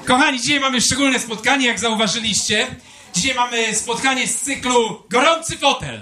Kochani, dzisiaj mamy szczególne spotkanie, jak zauważyliście. Dzisiaj mamy spotkanie z cyklu Gorący Fotel.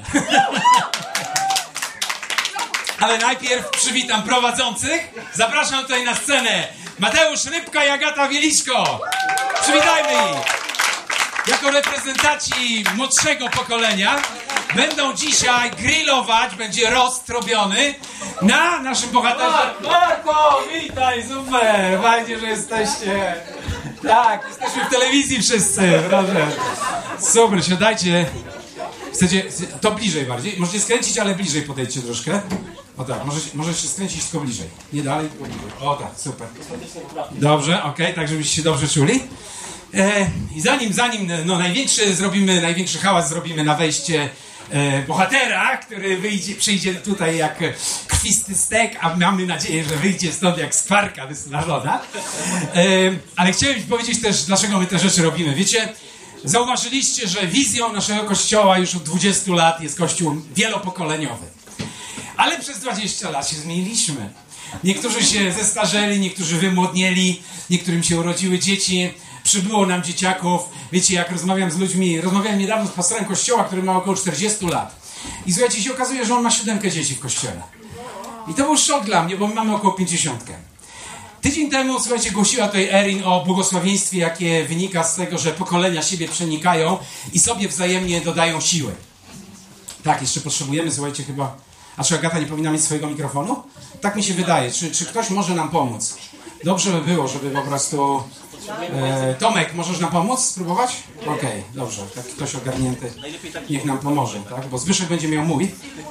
Ale najpierw przywitam prowadzących. Zapraszam tutaj na scenę Mateusz Rybka i Agata Wieliczko. Przywitajmy ich. Jako reprezentanci młodszego pokolenia będą dzisiaj grillować, będzie roast robiony na naszym bohaterze. Marko, witaj, super, fajnie, że jesteście. Tak, jesteśmy w telewizji wszyscy, proszę. Super, siadajcie. Chcecie, to bliżej bardziej, możecie skręcić, ale bliżej podejdźcie troszkę. O tak, możesz się skręcić tylko bliżej, nie dalej, tylko bliżej. O tak, super. Dobrze, okej, tak żebyście się dobrze czuli. I zanim największy hałas zrobimy na wejście bohatera, który przyjdzie tutaj jak krwisty stek, a mamy nadzieję, że wyjdzie stąd jak skwarka wysmażona. Ale chciałem powiedzieć też, dlaczego my te rzeczy robimy. Wiecie, zauważyliście, że wizją naszego kościoła już od 20 lat jest kościół wielopokoleniowy. Ale przez 20 lat się zmieniliśmy. Niektórzy się zestarzeli, niektórzy wymłodnieli, niektórym się urodziły dzieci. Przybyło nam dzieciaków. Wiecie, jak rozmawiam z ludźmi, rozmawiałem niedawno z pastorem kościoła, który ma około 40 lat. I słuchajcie, się okazuje, że on ma 7 dzieci w kościele. I to był szok dla mnie, bo my mamy około 50. Tydzień temu, słuchajcie, głosiła tutaj Erin o błogosławieństwie, jakie wynika z tego, że pokolenia siebie przenikają i sobie wzajemnie dodają siły. Tak, jeszcze potrzebujemy, słuchajcie, chyba... A czy Agata nie powinna mieć swojego mikrofonu? Tak mi się wydaje. Czy ktoś może nam pomóc? Dobrze by było, żeby po prostu... Tomek, możesz nam pomóc? Spróbować? Okej, dobrze. Tak, ktoś ogarnięty niech nam pomoże, tak? Bo Zbyszek będzie miał mój.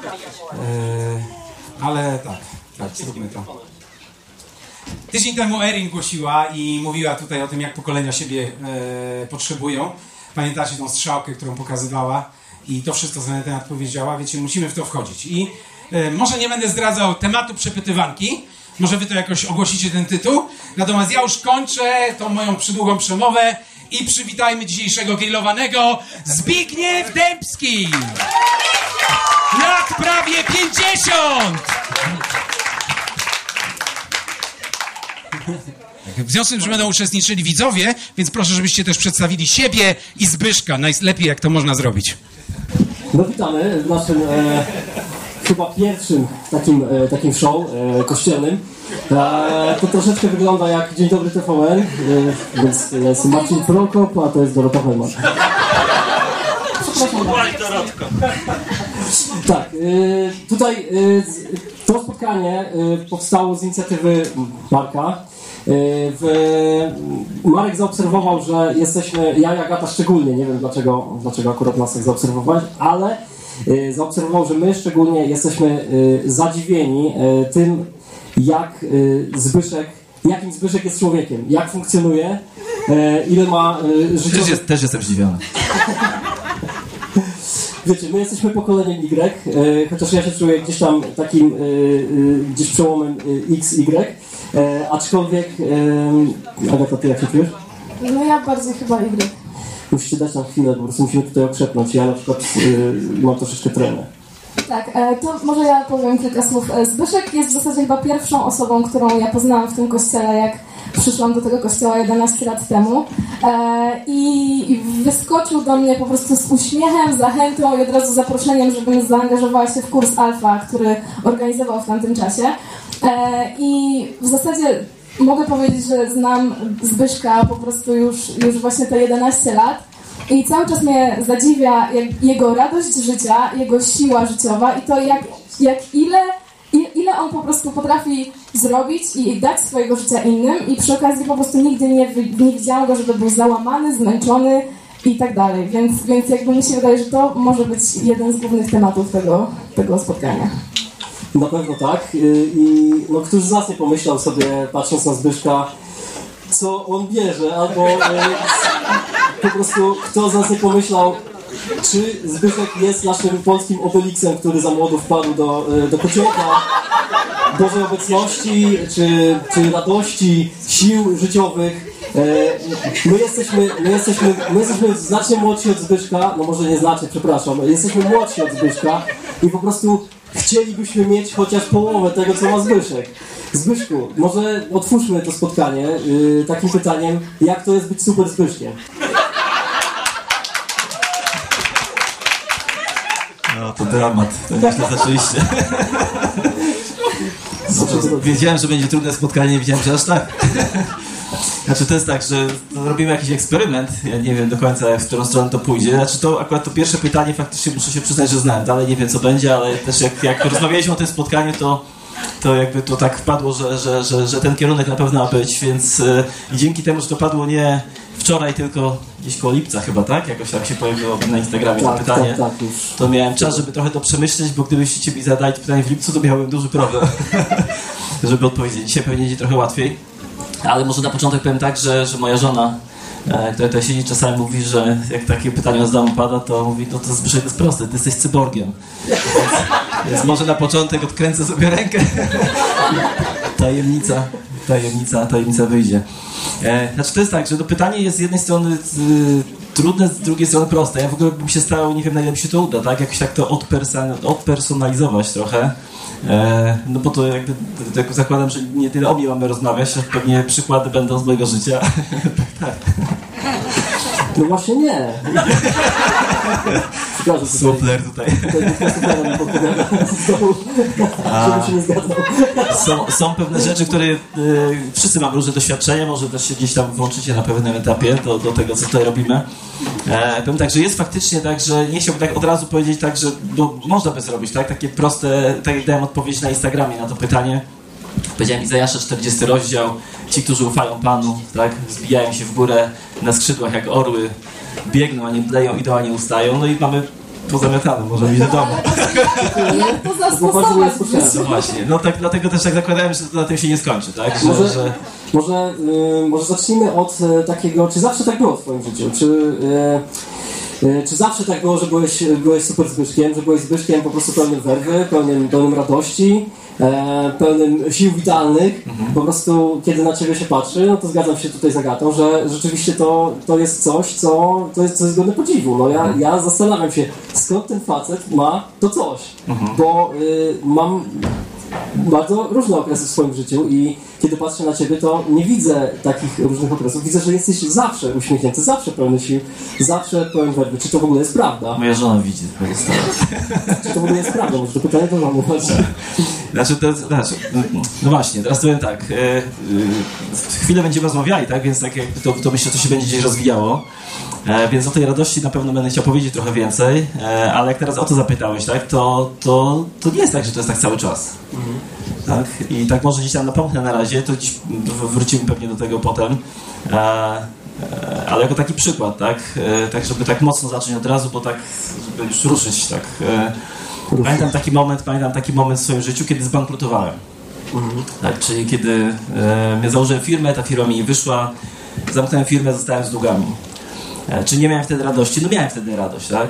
Ale tak, zróbmy to. Tydzień temu Erin głosiła i mówiła tutaj o tym, jak pokolenia siebie potrzebują. Pamiętacie tą strzałkę, którą pokazywała? I to wszystko, co na ten temat powiedziała. Wiecie, musimy w to wchodzić. I może nie będę zdradzał tematu przepytywanki. Może wy to jakoś ogłosicie ten tytuł. Natomiast ja już kończę tą moją przydługą przemowę i przywitajmy dzisiejszego grillowanego Zbigniew Dębski. Lat prawie 50! W związku z tym, że będą uczestniczyli widzowie, więc proszę, żebyście też przedstawili siebie i Zbyszka. Najlepiej, jak to można zrobić. No witamy w naszym chyba pierwszym takim show kościelnym. To troszeczkę wygląda jak Dzień Dobry TVN, więc jest Marcin Prokop, a to jest Dorota Hojman. Przepraszam. Tak, tutaj to spotkanie powstało z inicjatywy Marka. Marek zaobserwował, że jesteśmy, ja i Agata szczególnie, nie wiem dlaczego akurat nas tak zaobserwować, ale zaobserwował, że my szczególnie jesteśmy zadziwieni tym, jakim Zbyszek jest człowiekiem, jak funkcjonuje, ile ma życia. Też jestem zdziwiony. Wiecie, my jesteśmy pokoleniem Y, chociaż ja się czuję gdzieś tam takim, gdzieś przełomem XY, aczkolwiek, Agata, ty jak się czujesz? No ja bardziej chyba Y. Musicie dać nam chwilę, po prostu musimy tutaj okrzepnąć. Ja na przykład mam troszeczkę trenę. Tak, to może ja powiem kilka słów. Zbyszek jest w zasadzie chyba pierwszą osobą, którą ja poznałam w tym kościele, jak przyszłam do tego kościoła 11 lat temu. I wyskoczył do mnie po prostu z uśmiechem, zachętą i od razu zaproszeniem, żebym zaangażowała się w kurs Alfa, który organizował w tamtym czasie. I w zasadzie mogę powiedzieć, że znam Zbyszka po prostu już właśnie te 11 lat. I cały czas mnie zadziwia jego radość życia, jego siła życiowa i to ile on po prostu potrafi zrobić i dać swojego życia innym i przy okazji po prostu nigdy nie widziałam go, żeby był załamany, zmęczony i tak dalej. Więc jakby mi się wydaje, że to może być jeden z głównych tematów tego spotkania. Na pewno tak. I no, któż z nas nie pomyślał sobie, patrząc na Zbyszka, co on bierze, albo po prostu kto z nas nie pomyślał, czy Zbyszek jest naszym polskim Obeliksem, który za młodu wpadł do kociołka Bożej obecności, czy radości, sił życiowych. My jesteśmy znacznie młodsi od Zbyszka, no może nie znacznie, przepraszam, jesteśmy młodsi od Zbyszka i po prostu chcielibyśmy mieć chociaż połowę tego, co ma Zbyszek. Zbyszku, może otwórzmy to spotkanie takim pytaniem, jak to jest być super Zbyszkiem? No to dramat, to nieźle zaczęliście. Wiedziałem, że będzie trudne spotkanie, nie wiedziałem, że aż tak. Znaczy to jest tak, że robimy jakiś eksperyment, ja nie wiem do końca w którą stronę to pójdzie. Znaczy to akurat to pierwsze pytanie faktycznie muszę się przyznać, że znałem. Dalej nie wiem co będzie, ale też jak rozmawialiśmy o tym spotkaniu, to jakby to tak wpadło, że ten kierunek na pewno ma być, więc i dzięki temu, że to padło nie wczoraj, tylko gdzieś koło lipca chyba, tak? Jakoś tak się pojawiło na Instagramie to pytanie. Tak, to miałem czas, żeby trochę to przemyśleć, bo gdybyście mi zadali to pytanie w lipcu, to miałbym duży problem, żeby odpowiedzieć. Dzisiaj pewnie będzie trochę łatwiej. Ale może na początek powiem tak, że moja żona, która tutaj siedzi, czasami mówi, że jak takie pytanie z domu pada, to mówi, no to Zbyszek jest prosty, ty jesteś cyborgiem. Więc może na początek odkręcę sobie rękę. Tajemnica wyjdzie. Znaczy to jest tak, że to pytanie jest z jednej strony trudne, z drugiej strony proste. Ja w ogóle bym się starał, nie wiem na ile mi się to uda, tak? Jakoś tak to odpersonalizować trochę. No bo to jakby tak zakładam, że nie tyle o mnie mamy rozmawiać, a pewnie przykłady będą z mojego życia. Tak. No właśnie nie. Przepraszam, Supler tutaj. Supler podpowiada z dołu, żeby się nie zgadzał. Są pewne rzeczy, które wszyscy mamy różne doświadczenia, może też się gdzieś tam włączycie na pewnym etapie do tego, co tutaj robimy. Powiem tak, że jest faktycznie tak, że nie chciałbym tak od razu powiedzieć tak, że można by zrobić, tak? Takie proste, tak jak dałem odpowiedź na Instagramie na to pytanie. Powiedziałem Izajasza 40 rozdział, ci, którzy ufają Panu, tak, zbijają się w górę na skrzydłach jak orły, biegną, a nie mdleją, idą, a nie ustają, no i mamy pozamiatane, możemy iść do domu. Jak to zastosować? No właśnie, no tak, dlatego też tak zakładałem, że to na tym się nie skończy, tak? Może zacznijmy od takiego, czy zawsze tak było w twoim życiu? Czy zawsze tak było, że byłeś super Zbyszkiem, że byłeś Zbyszkiem po prostu pełnym werwy, pełnym radości, pełnym sił witalnych? Po prostu kiedy na ciebie się patrzy, no to zgadzam się tutaj z Agatą, że rzeczywiście to jest coś, co jest godne podziwu. No ja zastanawiam się, skąd ten facet ma to coś, bo mam bardzo różne okresy w swoim życiu i kiedy patrzę na ciebie, to nie widzę takich różnych okresów. Widzę, że jesteś zawsze uśmiechnięty, zawsze pełny sił, zawsze pełen werwy. Czy to w ogóle jest prawda? Moja żona widzi pozostałe. Czy to w ogóle jest prawda? Może to pytanie to mam no właśnie, teraz powiem tak. Chwilę będziemy rozmawiali, tak? Więc tak jakby to myślę, że to się będzie gdzieś rozwijało. Więc o tej radości na pewno będę chciał powiedzieć trochę więcej, ale jak teraz o to zapytałeś, tak? To nie jest tak, że to jest tak cały czas. Tak? I tak może gdzieś tam napomknę na razie, to dziś wrócimy pewnie do tego potem. Ale jako taki przykład, tak? Tak, żeby tak mocno zacząć od razu, bo tak, żeby już ruszyć, tak. Pamiętam taki moment w swoim życiu, kiedy zbankrutowałem. Tak, czyli kiedy założyłem firmę, ta firma mi nie wyszła, zamknąłem firmę, zostałem z długami. Czy nie miałem wtedy radości? No miałem wtedy radość, tak?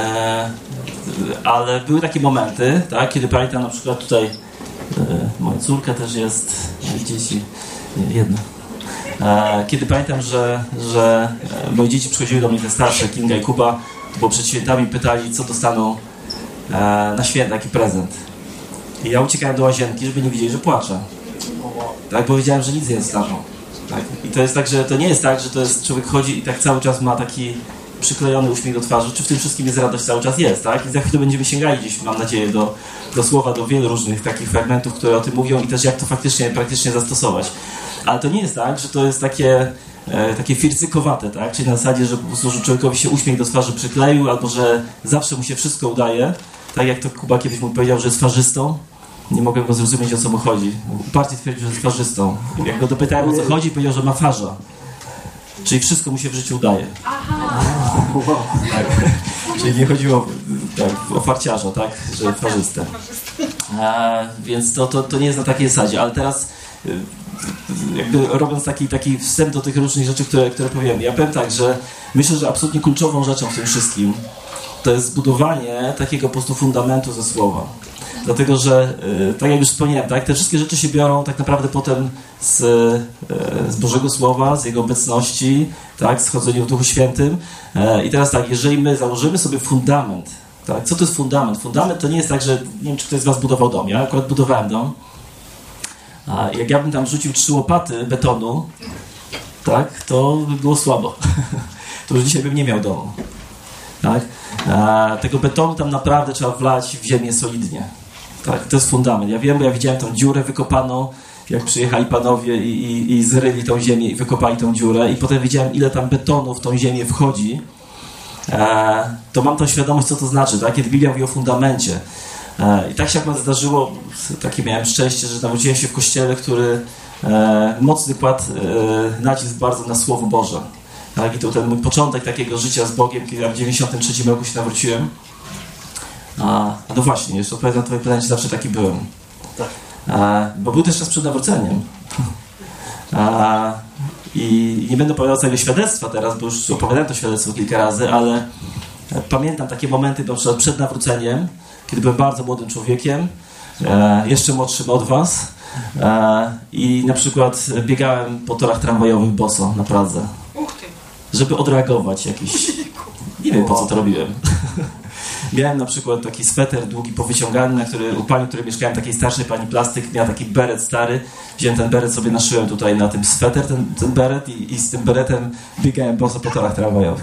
Ale były takie momenty, tak? Kiedy pamiętam na przykład tutaj moja córka też jest, dzieci, jedna. Kiedy pamiętam, że moje dzieci przychodziły do mnie, te starsze, Kinga i Kuba, to było przed świętami, pytali, co dostaną na święta, jaki prezent. I ja uciekałem do łazienki, żeby nie widzieli, że płaczę. Tak, bo wiedziałem, że nic nie dostaną. Tak? I to jest tak, że to nie jest tak, że to jest, człowiek chodzi i tak cały czas ma taki przyklejony uśmiech do twarzy, czy w tym wszystkim jest radość cały czas jest, tak? I za chwilę będziemy sięgali gdzieś, mam nadzieję, do słowa, do wielu różnych takich fragmentów, które o tym mówią i też jak to praktycznie zastosować. Ale to nie jest tak, że to jest takie fircykowate, tak? Czyli na zasadzie, że po prostu że człowiekowi się uśmiech do twarzy przykleił, albo że zawsze mu się wszystko udaje. Tak jak to Kuba kiedyś mu powiedział, że jest farzystą. Nie mogłem go zrozumieć, o co mu chodzi. Uparcie twierdził, że jest farzystą. Jak go dopytałem, o co chodzi, powiedział, że ma farza. Czyli wszystko mu się w życiu udaje. Tak. Czyli nie chodziło o farciarza, tak? Że farzystę. Więc to nie jest na takiej zasadzie. Ale teraz jakby robiąc taki wstęp do tych różnych rzeczy, które powiem. Ja powiem tak, że myślę, że absolutnie kluczową rzeczą w tym wszystkim to jest zbudowanie takiego po prostu fundamentu ze słowa. Dlatego, że tak jak już wspomniałem, tak, te wszystkie rzeczy się biorą tak naprawdę potem z Bożego Słowa, z Jego obecności, tak, schodzeniu w Duchu Świętym. I teraz tak, jeżeli my założymy sobie fundament Tak? Co to jest fundament? Fundament to nie jest tak, że nie wiem, czy ktoś z was budował dom. Ja akurat budowałem dom. A jak ja bym tam rzucił 3 łopaty betonu, tak, to by było słabo. To już dzisiaj bym nie miał domu. Tak? Tego betonu tam naprawdę trzeba wlać w ziemię solidnie. Tak? To jest fundament. Ja wiem, bo ja widziałem tą dziurę wykopaną, jak przyjechali panowie i zryli tą ziemię i wykopali tą dziurę i potem widziałem, ile tam betonu w tą ziemię wchodzi. To mam tą świadomość, co to znaczy, tak? Kiedy Biblia mówi o fundamencie. I tak się akurat zdarzyło, takie miałem szczęście, że nawróciłem się w kościele, który mocny kładł nacisk bardzo na Słowo Boże. Tak? I to ten mój początek takiego życia z Bogiem, kiedy ja w 93 roku się nawróciłem. No właśnie, jeszcze odpowiadam na twoje pytanie, czy zawsze taki byłem. Tak. Bo był też czas przed nawróceniem. I nie będę opowiadał całego świadectwa teraz, bo już opowiadałem to świadectwo kilka razy, ale pamiętam takie momenty, na przykład przed nawróceniem, kiedy byłem bardzo młodym człowiekiem, jeszcze młodszym od was, i na przykład biegałem po torach tramwajowych boso na Pradze, żeby odreagować jakiś... Nie wiem, po co to robiłem. Miałem na przykład taki sweter długi, powyciągany, na który u pani, której mieszkałem, takiej starszej pani plastyk, miała taki beret stary. Wziąłem ten beret, sobie naszyłem tutaj na tym sweter, ten beret i z tym beretem biegałem boso po torach tramwajowych.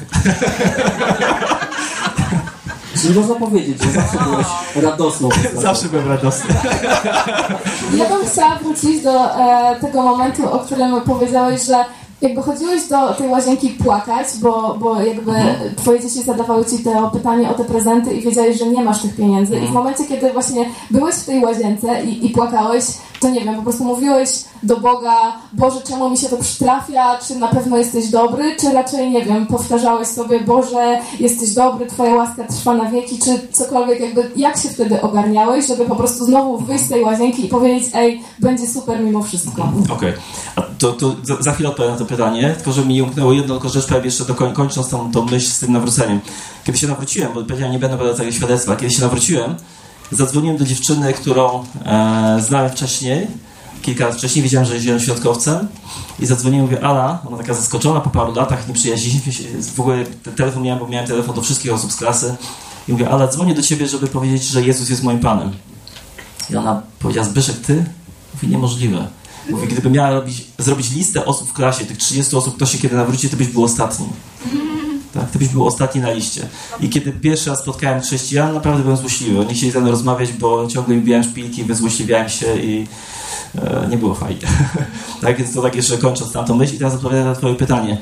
Czyli można powiedzieć, że zawsze byłeś radosną. Zawsze byłem radosny. Ja bym chciała wrócić do tego momentu, o którym powiedziałeś, że jakby chodziłeś do tej łazienki płakać, bo jakby twoje dzieci zadawały ci to pytanie o te prezenty i wiedziałeś, że nie masz tych pieniędzy i w momencie, kiedy właśnie byłeś w tej łazience i płakałeś, to nie wiem, po prostu mówiłeś do Boga: Boże, czemu mi się to przytrafia, czy na pewno jesteś dobry, czy raczej, nie wiem, powtarzałeś sobie: Boże, jesteś dobry, twoja łaska trwa na wieki, czy cokolwiek, jakby jak się wtedy ogarniałeś, żeby po prostu znowu wyjść z tej łazienki i powiedzieć: ej, będzie super mimo wszystko. Okej. A to za chwilę odpowiem na to pytanie, tylko że mi umknęło jedno, tylko rzecz powiem jeszcze kończąc tą myśl z tym nawróceniem. Kiedy się nawróciłem, bo powiedziałem, nie będę opowiadał całego świadectwa, kiedy się nawróciłem, zadzwoniłem do dziewczyny, którą znałem wcześniej, kilka lat wcześniej, wiedziałem, że jest zielonoświątkowcem i zadzwoniłem, mówię: Ala, ona taka zaskoczona po paru latach, nie przyjaźniliśmy się, w ogóle telefon miałem, bo miałem telefon do wszystkich osób z klasy i mówię: Ala, dzwonię do ciebie, żeby powiedzieć, że Jezus jest moim Panem. I ona powiedziała: Zbyszek, ty? Mówi: niemożliwe. Mówi: gdybym miała zrobić listę osób w klasie, tych 30 osób, kto się kiedy nawróci, to byś był ostatni. Tak, to byś był ostatni na liście. I kiedy pierwszy raz spotkałem chrześcijan, naprawdę byłem złośliwy. Oni chcieli ze mną rozmawiać, bo ciągle im bijałem szpilki, wyzłośliwiałem się i nie było fajnie. Tak, więc to tak jeszcze kończąc tamtą myśl i teraz odpowiadam na twoje pytanie.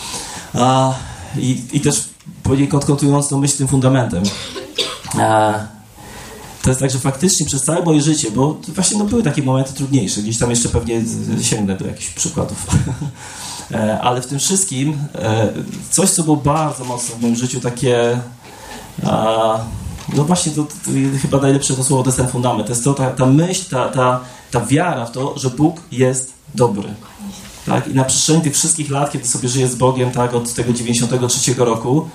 I też kontynuując tą myśl tym fundamentem. To jest tak, że faktycznie przez całe moje życie, bo właśnie były takie momenty trudniejsze, gdzieś tam jeszcze pewnie sięgnę do jakichś przykładów. Ale w tym wszystkim coś, co było bardzo mocno w moim życiu, takie no właśnie to chyba najlepsze to słowo, to jest ten fundament, to jest to, ta myśl, ta wiara w to, że Bóg jest dobry. Tak? I na przestrzeni tych wszystkich lat, kiedy sobie żyję z Bogiem, tak, od tego 93 roku,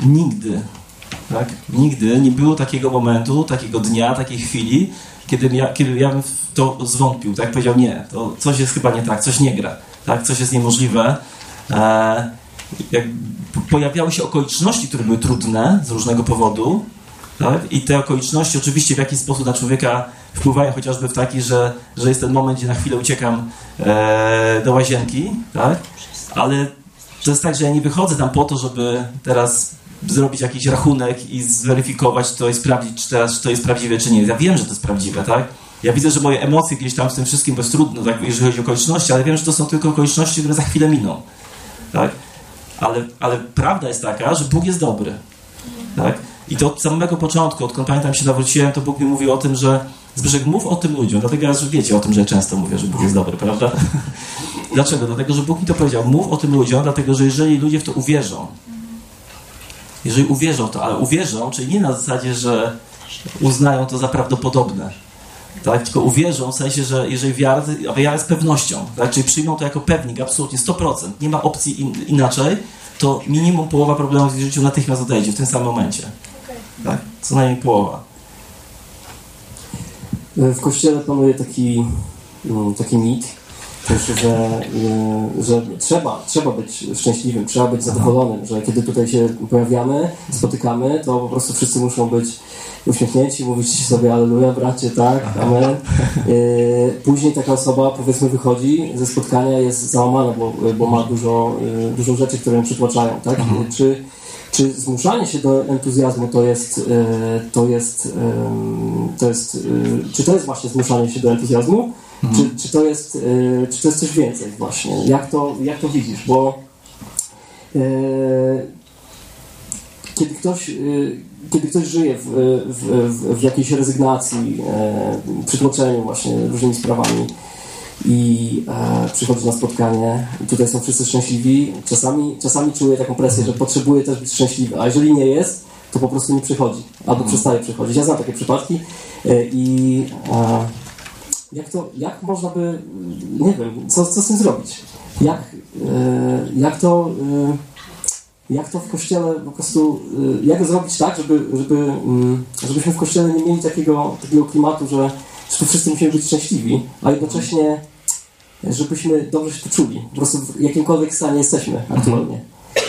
nigdy nie było takiego momentu, takiego dnia, takiej chwili, kiedy ja bym w to zwątpił, tak? Powiedział: nie, to coś jest chyba nie tak, coś nie gra, tak? Coś jest niemożliwe. Pojawiały się okoliczności, które były trudne z różnego powodu, tak? I te okoliczności oczywiście w jakiś sposób na człowieka wpływają, chociażby w taki, że jest ten moment, gdzie na chwilę uciekam do łazienki, tak? Ale to jest tak, że ja nie wychodzę tam po to, żeby teraz zrobić jakiś rachunek i zweryfikować to i sprawdzić, czy to jest prawdziwe, czy nie. Ja wiem, że to jest prawdziwe, tak? Ja widzę, że moje emocje gdzieś tam z tym wszystkim, bo jest trudno, tak, jeżeli chodzi o okoliczności, ale wiem, że to są tylko okoliczności, które za chwilę miną, tak? Ale prawda jest taka, że Bóg jest dobry, tak? I to od samego początku, odkąd pamiętam się nawróciłem, to Bóg mi mówił o tym, że Zbyszek, mów o tym ludziom, dlatego że wiecie o tym, że ja często mówię, że Bóg jest dobry, prawda? Dlaczego? Dlatego, że Bóg mi to powiedział: mów o tym ludziom, dlatego, że jeżeli ludzie w to uwierzą, jeżeli uwierzą w to, ale uwierzą, czyli nie na zasadzie, że uznają to za prawdopodobne, tak? Tylko uwierzą w sensie, że jeżeli wiara jest pewnością, tak? Czyli przyjmą to jako pewnik, absolutnie 100%, nie ma opcji inaczej, to minimum połowa problemów w ich życiu natychmiast odejdzie w tym samym momencie. Tak? Co najmniej połowa. W Kościele panuje taki mit, też, że trzeba być szczęśliwym, trzeba być zadowolonym, że kiedy tutaj się pojawiamy, spotykamy, to po prostu wszyscy muszą być uśmiechnięci, mówić sobie alleluja, bracie, tak, amen. Później taka osoba, powiedzmy, wychodzi ze spotkania, jest załamana, bo ma dużo rzeczy, które ją przytłaczają, tak? Czy zmuszanie się do entuzjazmu czy to jest właśnie zmuszanie się do entuzjazmu? Czy to jest coś więcej właśnie? Jak to widzisz? Bo kiedy ktoś żyje w jakiejś rezygnacji, przytłoczeniu właśnie różnymi sprawami i przychodzi na spotkanie i tutaj są wszyscy szczęśliwi, czasami czuje taką presję, że potrzebuje też być szczęśliwy, a jeżeli nie jest, to po prostu nie przychodzi, albo przestaje przychodzić. Ja znam takie przypadki i jak można by, nie wiem, co z tym zrobić? Jak to w Kościele po prostu, jak zrobić tak, żebyśmy w Kościele nie mieli takiego klimatu, że tu wszyscy musimy być szczęśliwi, a jednocześnie żebyśmy dobrze się tu czuli, po prostu w jakimkolwiek stanie jesteśmy aktualnie.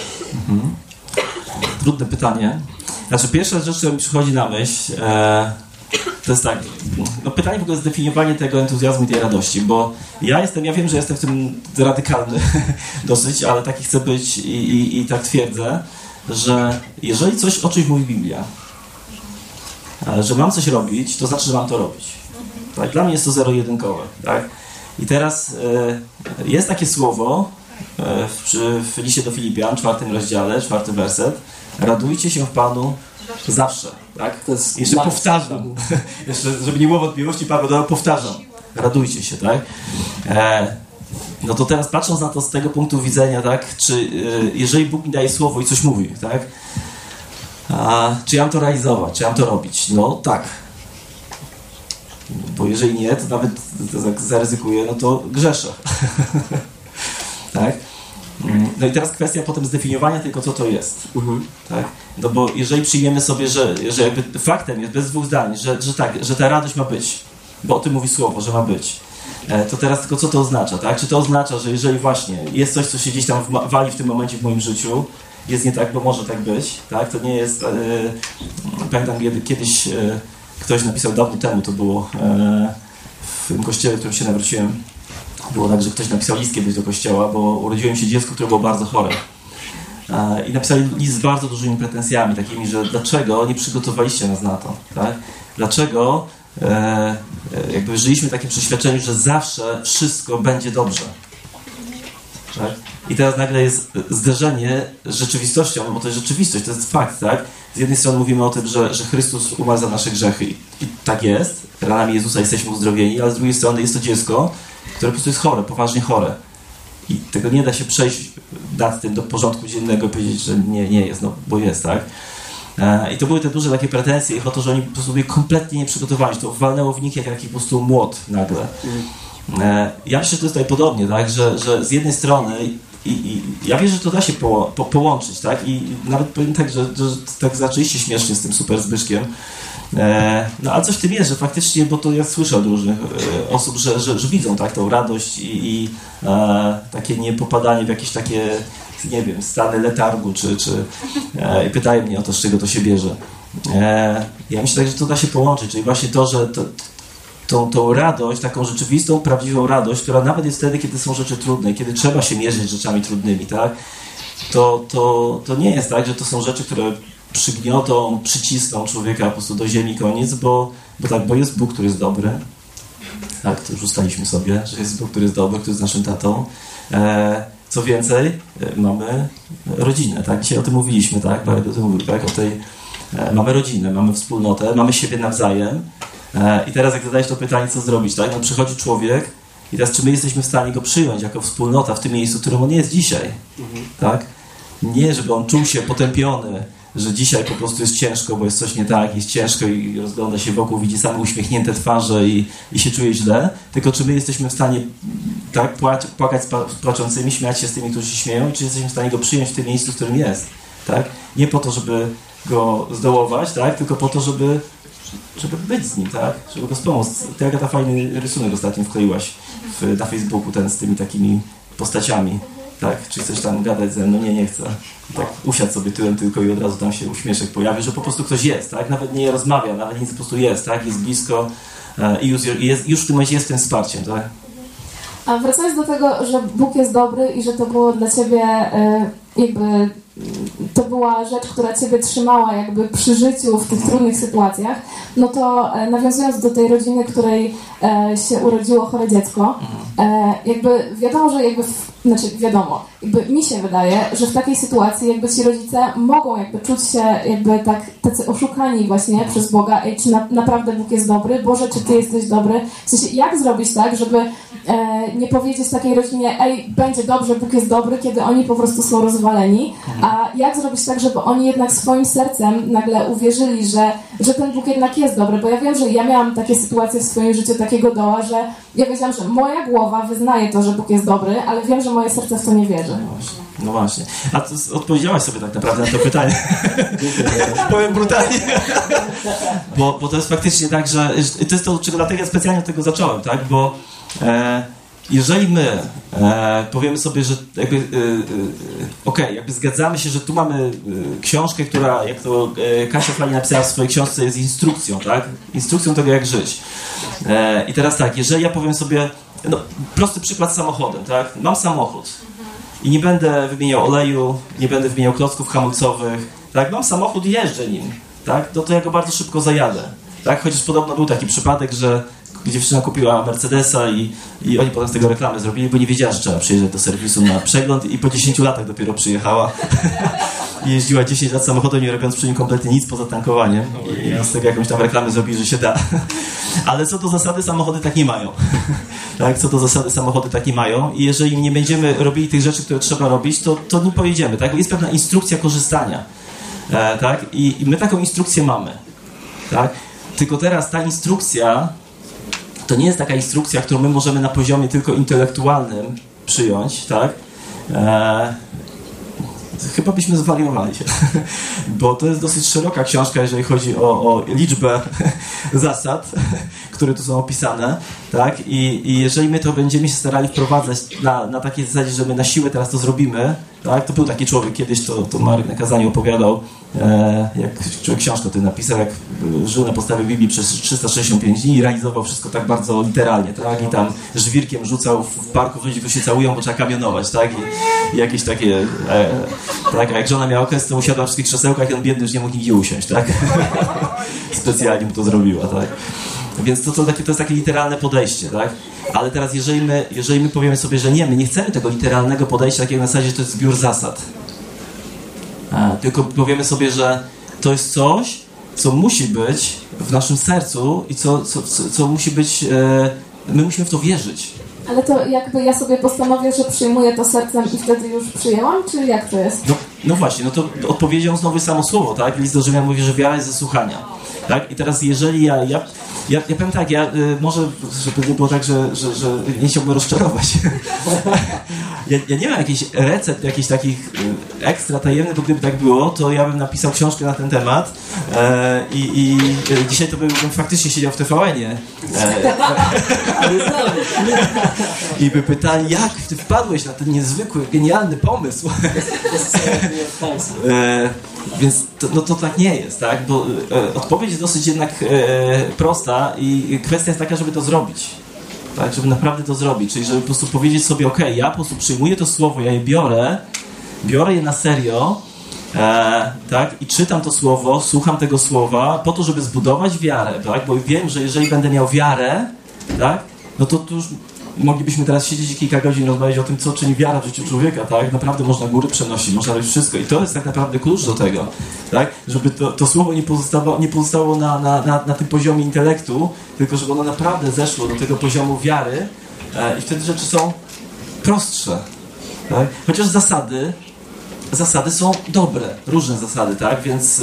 Trudne pytanie. Znaczy, pierwsza rzecz, która mi przychodzi na myśl, to jest tak, pytanie w ogóle zdefiniowanie tego entuzjazmu i tej radości, bo ja wiem, że jestem w tym radykalny dosyć, ale taki chcę być i tak twierdzę, że jeżeli o czymś mówi Biblia, że mam coś robić, to znaczy, że mam to robić. Tak? Dla mnie jest to zero-jedynkowe. Tak? I teraz jest takie słowo w liście do Filipian, 4 rozdziale, 4 werset. Radujcie się w Panu zawsze. Tak? To jest jeszcze powtarzam. Jeszcze, żeby nie było wątpliwości, Paweł dodał, powtarzam. Radujcie się, tak? No to teraz patrząc na to z tego punktu widzenia, tak? Czy jeżeli Bóg mi daje słowo i coś mówi, tak? Czy ja mam to realizować? Czy ja mam to robić? No tak. Bo jeżeli nie, to nawet zaryzykuję, no to grzeszę. Tak? No i teraz kwestia potem zdefiniowania tylko, co to jest. Tak? No bo jeżeli przyjmiemy sobie, że jakby faktem jest, bez dwóch zdań, że ta radość ma być, bo o tym mówi słowo, że ma być, to teraz tylko co to oznacza, tak? Czy to oznacza, że jeżeli właśnie jest coś, co się gdzieś tam wali w tym momencie w moim życiu, jest nie tak, bo może tak być, tak? To nie jest... Pamiętam kiedyś ktoś napisał dawno temu, to było w tym kościele, w którym się nawróciłem, było tak, że ktoś napisał list kiedyś do kościoła, bo urodziło mi się dziecko, które było bardzo chore. I napisali list z bardzo dużymi pretensjami, takimi, że dlaczego nie przygotowaliście nas na to, tak? Dlaczego jakby żyliśmy w takim przeświadczeniu, że zawsze wszystko będzie dobrze. Tak? I teraz nagle jest zderzenie z rzeczywistością, bo to jest rzeczywistość, to jest fakt, tak? Z jednej strony mówimy o tym, że Chrystus umarł za nasze grzechy i tak jest, ranami Jezusa jesteśmy uzdrowieni, ale z drugiej strony jest to dziecko, które po prostu jest chore, poważnie chore. I tego nie da się przejść nad tym do porządku dziennego i powiedzieć, że nie jest, no bo jest, tak? I to były te duże takie pretensje ich o to, że oni po prostu byli kompletnie nieprzygotowani, że to walnęło w nich jak taki po prostu młot nagle. Ja myślę, że to jest tutaj podobnie, tak? Że z jednej strony i ja wierzę, że to da się połączyć, tak? I nawet powiem tak, że tak zaczęliście śmiesznie z tym super Zbyszkiem. No ale coś w tym jest, że faktycznie, bo to ja słyszę od różnych osób, że widzą, tak, tą radość i takie niepopadanie w jakieś takie, nie wiem, stany letargu, i pytają mnie o to, z czego to się bierze. Ja myślę tak, że to da się połączyć, czyli właśnie to, że tą radość, taką rzeczywistą, prawdziwą radość, która nawet jest wtedy, kiedy są rzeczy trudne, kiedy trzeba się mierzyć z rzeczami trudnymi, tak? To nie jest tak, że to są rzeczy, które przygniotą, przycisną człowieka po prostu do ziemi, koniec, bo jest Bóg, który jest dobry. Tak, to już ustaliśmy sobie, że jest Bóg, który jest dobry, który jest naszym tatą. Co więcej, mamy rodzinę, tak? Dzisiaj o tym mówiliśmy, tak? Marek o tym mówił, tak? Mamy rodzinę, mamy wspólnotę, mamy siebie nawzajem. I teraz jak zadajesz to pytanie, co zrobić, tak? No przychodzi człowiek i teraz czy my jesteśmy w stanie go przyjąć jako wspólnota w tym miejscu, w którym on jest dzisiaj, tak? Nie, żeby on czuł się potępiony, że dzisiaj po prostu jest ciężko, bo jest coś nie tak, jest ciężko i rozgląda się wokół, widzi same uśmiechnięte twarze i się czuje źle, tylko czy my jesteśmy w stanie tak płakać z płaczącymi, śmiać się z tymi, którzy się śmieją, czy jesteśmy w stanie go przyjąć w tym miejscu, w którym jest, tak? Nie po to, żeby go zdołować, tak? Tylko po to, żeby żeby być z nim, tak? Żeby go wspomóc. Ty, Agata, fajny rysunek ostatnio wkleiłaś na Facebooku, ten z tymi takimi postaciami, tak? Czy chcesz tam gadać ze mną? Nie chcę. Tak, usiadł sobie tyłem tylko i od razu tam się uśmieszek pojawi, że po prostu ktoś jest, tak? Nawet nie rozmawia, nawet nic, po prostu jest, tak? Jest blisko i już w tym momencie jest tym wsparciem, tak? A wracając do tego, że Bóg jest dobry i że to było dla Ciebie jakby to była rzecz, która Ciebie trzymała jakby przy życiu w tych trudnych sytuacjach, no to nawiązując do tej rodziny, której się urodziło chore dziecko, jakby wiadomo, że wiadomo, mi się wydaje, że w takiej sytuacji jakby ci rodzice mogą jakby czuć się jakby tak tacy oszukani właśnie przez Boga, czy naprawdę Bóg jest dobry, Boże, czy Ty jesteś dobry, w sensie jak zrobić tak, żeby nie powiedzieć takiej rodzinie, będzie dobrze, Bóg jest dobry, kiedy oni po prostu są rozwaleni, a jak zrobić tak, żeby oni jednak swoim sercem nagle uwierzyli, że ten Bóg jednak jest dobry, bo ja wiem, że ja miałam takie sytuacje w swoim życiu takiego doła, że ja wiedziałam, że moja głowa wyznaje to, że Bóg jest dobry, ale wiem, że moje serce w to nie wierzy. No właśnie. A ty odpowiedziałaś sobie tak naprawdę na to pytanie. Powiem brutalnie. Bo to jest faktycznie tak, że to jest to, czego dlatego ja specjalnie od tego zacząłem, tak? Bo jeżeli my powiemy sobie, że jakby jakby zgadzamy się, że tu mamy książkę, która, jak to Kasia fajnie napisała w swojej książce, jest instrukcją, tak? Instrukcją tego, jak żyć. I teraz tak, jeżeli ja powiem sobie, prosty przykład z samochodem, tak? Mam samochód i nie będę wymieniał oleju, nie będę wymieniał klocków hamulcowych, tak? Mam samochód i jeżdżę nim, tak? To ja go bardzo szybko zajadę, tak? Chociaż podobno był taki przypadek, że dziewczyna kupiła Mercedesa i oni potem z tego reklamę zrobili, bo nie wiedziała, że trzeba przyjeżdżać do serwisu na przegląd i po 10 latach dopiero przyjechała. I jeździła 10 lat samochodem, nie robiąc przy nim kompletnie nic poza tankowaniem. I z tego jakąś tam reklamę zrobili, że się da. Ale co do zasady samochody tak nie mają. Tak, co do zasady samochody tak nie mają. I jeżeli nie będziemy robili tych rzeczy, które trzeba robić, to nie pojedziemy. Tak? Jest pewna instrukcja korzystania. Tak? I my taką instrukcję mamy. Tak? Tylko teraz ta instrukcja to nie jest taka instrukcja, którą my możemy na poziomie tylko intelektualnym przyjąć, tak? Chyba byśmy zwariowali, bo to jest dosyć szeroka książka, jeżeli chodzi o liczbę zasad, które tu są opisane, tak? I jeżeli my to będziemy się starali wprowadzać na takiej zasadzie, że my na siłę teraz to zrobimy, tak? To był taki człowiek kiedyś, to Marek na kazaniu opowiadał, jak książkę tutaj napisał, jak żył na podstawie Biblii przez 365 dni i realizował wszystko tak bardzo literalnie, tak? I tam żwirkiem rzucał w parku ludzi, którzy się całują, bo trzeba kamionować, tak? I jakieś takie, tak? A jak żona miała okres, to usiadła w wszystkich krzesełkach i on biedny już nie mógł nigdzie usiąść, tak? Specjalnie mu to zrobiła, tak? Więc to jest takie literalne podejście, tak? Ale teraz jeżeli my powiemy sobie, że my nie chcemy tego literalnego podejścia, takiego na zasadzie, że to jest zbiór zasad. Tylko powiemy sobie, że to jest coś, co musi być w naszym sercu i co musi być, my musimy w to wierzyć. Ale to jakby ja sobie postanowię, że przyjmuję to sercem i wtedy już przyjęłam, czy jak to jest? No właśnie, no to odpowiedzią znowu samo słowo, tak? List do Rzymian mówi, że wiara jest ze słuchania. Tak? I teraz jeżeli ja powiem tak, może, żeby nie było tak, że nie chciałbym rozczarować. Ja nie mam jakichś recept, jakichś takich ekstra tajemnych, bo gdyby tak było, to ja bym napisał książkę na ten temat i dzisiaj to bym faktycznie siedział w TVN-ie. I by pytali, jak ty wpadłeś na ten niezwykły, genialny pomysł. Więc to tak nie jest, tak? Bo odpowiedź jest dosyć jednak prosta i kwestia jest taka, żeby to zrobić. Tak, żeby naprawdę to zrobić, czyli żeby po prostu powiedzieć sobie, ja po prostu przyjmuję to słowo, ja je biorę je na serio, tak, i czytam to słowo, słucham tego słowa po to, żeby zbudować wiarę, tak, bo wiem, że jeżeli będę miał wiarę, tak, no to już moglibyśmy teraz siedzieć i kilka godzin rozmawiać o tym, co czyni wiara w życiu człowieka, tak? Naprawdę można góry przenosić, można robić wszystko i to jest tak naprawdę klucz do tego, tak? Żeby to słowo nie pozostało na tym poziomie intelektu, tylko żeby ono naprawdę zeszło do tego poziomu wiary i wtedy rzeczy są prostsze, tak? Chociaż zasady są dobre, różne zasady, tak? Więc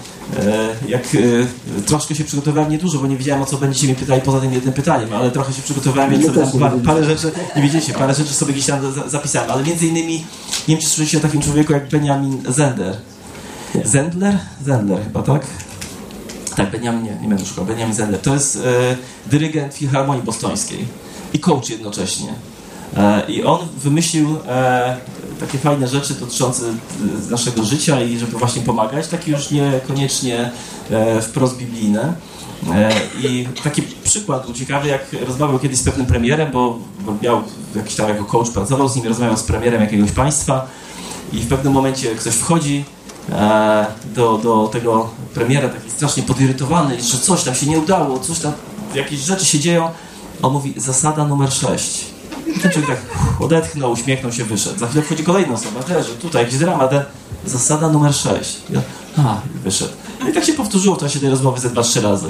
troszkę się przygotowałem, niedużo, bo nie wiedziałem, o co będziecie mi pytali poza tym jednym pytaniem, ale trochę się przygotowałem, więc sobie tam parę rzeczy, nie wiedzieliście, parę rzeczy sobie gdzieś tam zapisałem, ale między innymi, nie wiem, czy słyszeliście o takim człowieku jak Benjamin Zendler. Zendler chyba, tak? Tak, nie będę szukał, Benjamin Zendler. To jest dyrygent Filharmonii Bostońskiej i coach jednocześnie. I on wymyślił takie fajne rzeczy dotyczące naszego życia i żeby właśnie pomagać, takie już niekoniecznie wprost biblijne. I taki przykład był ciekawy, jak rozmawiał kiedyś z pewnym premierem, bo miał jakiś tam jako coach pracował z nim, rozmawiał z premierem jakiegoś państwa i w pewnym momencie ktoś wchodzi do tego premiera taki strasznie podirytowany, że coś tam się nie udało, coś tam, jakieś rzeczy się dzieją. On mówi, zasada numer 6. I ten człowiek tak odetchnął, uśmiechnął się, wyszedł. Za chwilę wchodzi kolejna osoba, też, że tutaj jakiś dramat, zasada numer 6. I wyszedł. No i tak się powtórzyło w czasie tej rozmowy ze 2-3 razy.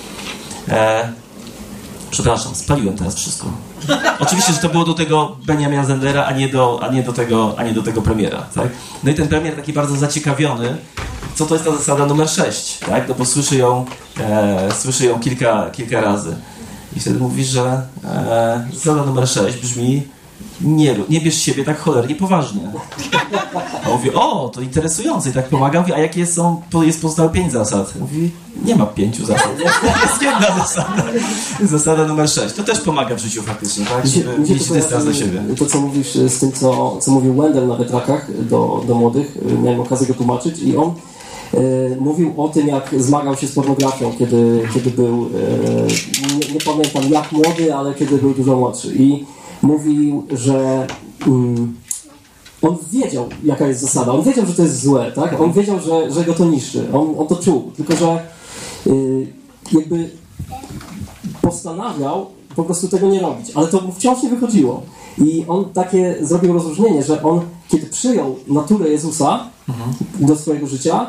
Przepraszam, spaliłem teraz wszystko. Oczywiście, że to było do tego Benjamina Zendlera, a nie do tego premiera, tak? No i ten premier taki bardzo zaciekawiony, co to jest ta zasada numer 6, tak? No bo słyszy ją kilka razy. I wtedy mówi, że zasada numer 6 brzmi: nie bierz siebie tak cholernie poważnie. A on mówi, to interesujące i tak pomaga. Mówi, a jakie jest pozostałe 5 zasad? Mówi, nie ma 5 zasad. Jest jedna zasada. Zasada numer 6. To też pomaga w życiu faktycznie, tak? Mieć dystans do siebie. To, co mówisz z tym, co mówił Wendell na wytrakach do młodych, miałem okazję go tłumaczyć i on mówił o tym, jak zmagał się z pornografią, kiedy był, nie pamiętam jak młody, ale kiedy był dużo młodszy. I mówił, że on wiedział, jaka jest zasada. On wiedział, że to jest złe, tak? On wiedział, że go to niszczy. On to czuł. Tylko, że jakby postanawiał po prostu tego nie robić. Ale to mu wciąż nie wychodziło. I on takie zrobił rozróżnienie, że on, kiedy przyjął naturę Jezusa do swojego życia,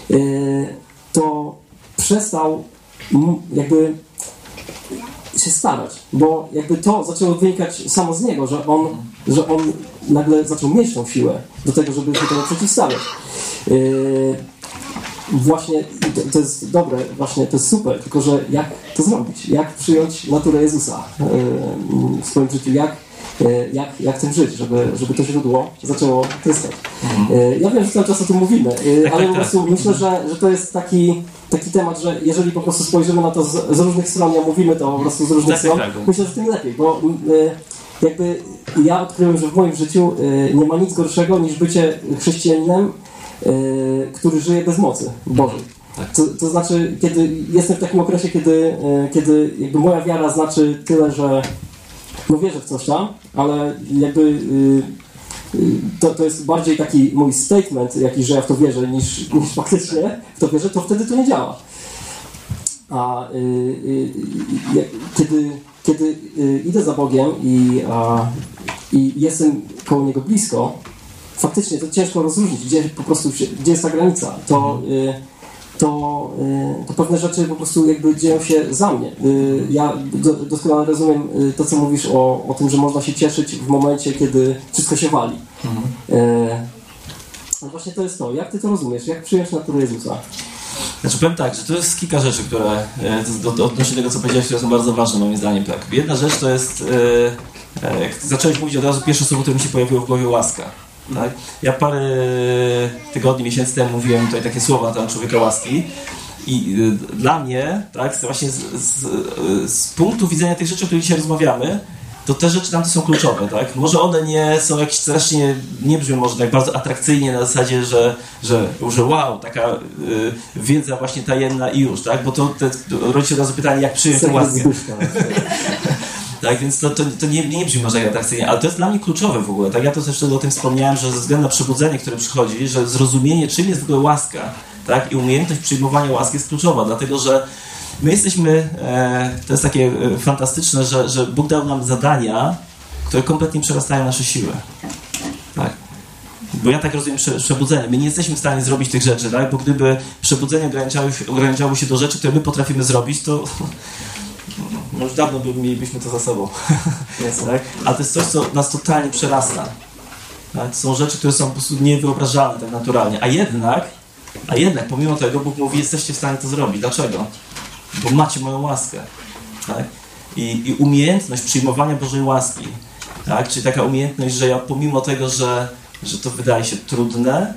to przestał jakby się starać, bo jakby to zaczęło wynikać samo z niego, że on nagle zaczął mieć tą siłę do tego, żeby się temu przeciwstawiać. Właśnie to jest dobre, właśnie to jest super, tylko że jak to zrobić? Jak przyjąć naturę Jezusa w swoim życiu? Jak tym żyć, żeby to źródło zaczęło tryskać. Ja wiem, że cały czas o tym mówimy, ale po prostu myślę, że to jest taki temat, że jeżeli po prostu spojrzymy na to z różnych stron, ja mówimy to po prostu z różnych stron, myślę, że tym lepiej, bo jakby ja odkryłem, że w moim życiu nie ma nic gorszego niż bycie chrześcijaninem, który żyje bez mocy Bożej. To znaczy, kiedy jestem w takim okresie, kiedy jakby moja wiara znaczy tyle, że wierzę w coś tam, ale jakby to jest bardziej taki mój statement jakiś, że ja w to wierzę, niż faktycznie w to wierzę, to wtedy to nie działa. A kiedy idę za Bogiem i jestem koło Niego blisko, faktycznie to ciężko rozróżnić, gdzie jest ta granica. To pewne rzeczy po prostu jakby dzieją się za mnie. Ja doskonale rozumiem to, co mówisz o tym, że można się cieszyć w momencie, kiedy wszystko się wali. No właśnie to jest to. Jak ty to rozumiesz? Jak przyjąć naturę Jezusa? Znaczy powiem tak, że to jest kilka rzeczy, które odnośnie tego, co powiedziałeś, które są bardzo ważne moim zdaniem. Tak. Jedna rzecz to jest, jak zacząłeś mówić od razu, pierwsze słowo, które mi się pojawiło w głowie, łaska. Tak? Ja parę tygodni, miesięcy temu mówiłem tutaj takie słowa na temat człowieka łaski i dla mnie, tak, właśnie z punktu widzenia tych rzeczy, o których dzisiaj rozmawiamy, to te rzeczy tamte są kluczowe, tak? Może one nie są jakieś strasznie, nie brzmią może tak bardzo atrakcyjnie na zasadzie, że wow, taka wiedza właśnie tajemna i już, tak? Bo to rodzi się od razu pytanie, jak przyjąć tę łaskę. Tak, więc to nie brzmi może atrakcyjnie, ale to jest dla mnie kluczowe w ogóle. Tak, ja to też wtedy o tym wspomniałem, że ze względu na przebudzenie, które przychodzi, że zrozumienie, czym jest w ogóle łaska, tak, i umiejętność przyjmowania łaski jest kluczowa, dlatego że my jesteśmy, to jest takie fantastyczne, że Bóg dał nam zadania, które kompletnie przerastają nasze siły. Tak. Bo ja tak rozumiem przebudzenie. My nie jesteśmy w stanie zrobić tych rzeczy, tak? Bo gdyby przebudzenie ograniczało się do rzeczy, które my potrafimy zrobić, to już dawno mielibyśmy to za sobą. Tak? A to jest coś, co nas totalnie przerasta. Tak? To są rzeczy, które są po prostu niewyobrażalne tak naturalnie. A jednak pomimo tego Bóg mówi, jesteście w stanie to zrobić. Dlaczego? Bo macie moją łaskę. Tak? I umiejętność przyjmowania Bożej łaski. Tak? Czyli taka umiejętność, że ja pomimo tego, że to wydaje się trudne,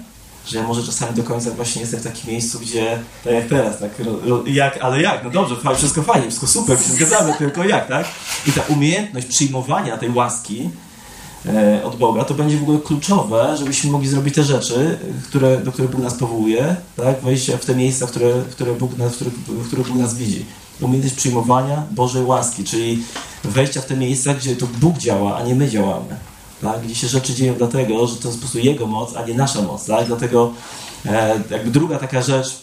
że ja może czasami do końca właśnie jestem w takim miejscu, gdzie, tak jak teraz, tak, ale jak, no dobrze, wszystko fajnie, wszystko super, się zgadzamy, tylko jak, tak? I ta umiejętność przyjmowania tej łaski od Boga, to będzie w ogóle kluczowe, żebyśmy mogli zrobić te rzeczy, do których Bóg nas powołuje, tak? Wejść w te miejsca, w których Bóg nas widzi. Umiejętność przyjmowania Bożej łaski, czyli wejścia w te miejsca, gdzie to Bóg działa, a nie my działamy. Tak? Gdzie się rzeczy dzieją dlatego, że to jest po prostu Jego moc, a nie nasza moc. Tak? Dlatego jakby druga taka rzecz,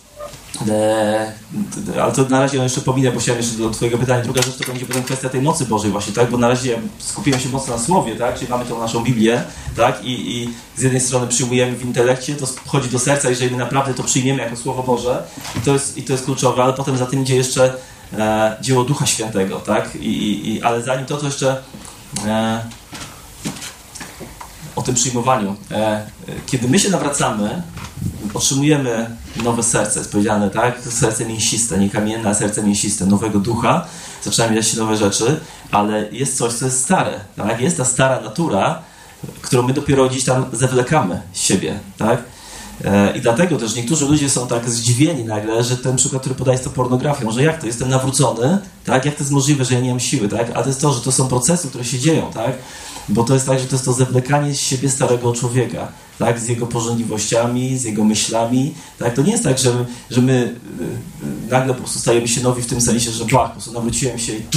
ale to na razie jeszcze pominę, bo chciałem jeszcze do twojego pytania. Druga rzecz to będzie potem kwestia tej mocy Bożej właśnie, tak? Bo na razie skupiłem się mocno na Słowie, tak? Czyli mamy tą naszą Biblię, tak? I z jednej strony przyjmujemy w intelekcie, to wchodzi do serca, jeżeli my naprawdę to przyjmiemy jako Słowo Boże i to jest kluczowe, ale potem za tym idzie jeszcze dzieło Ducha Świętego, tak? Ale zanim to jeszcze o tym przyjmowaniu. Kiedy my się nawracamy, otrzymujemy nowe serce, jest powiedziane, tak? Serce mięsiste, nie kamienne, a serce mięsiste, nowego ducha. Zaczynają dziać się nowe rzeczy, ale jest coś, co jest stare, tak? Jest ta stara natura, którą my dopiero gdzieś tam zawlekamy z siebie, tak? I dlatego też niektórzy ludzie są tak zdziwieni nagle, że ten przykład, który podaje, to pornografia. Może jak to? Jestem nawrócony, tak? Jak to jest możliwe, że ja nie mam siły, tak? A to jest to, że to są procesy, które się dzieją, tak? Bo to jest tak, że to jest to zawlekanie z siebie starego człowieka, tak? Z jego pożądliwościami, z jego myślami, tak? To nie jest tak, że my nagle po prostu stajemy się nowi w tym sensie, że po prostu nawróciłem się i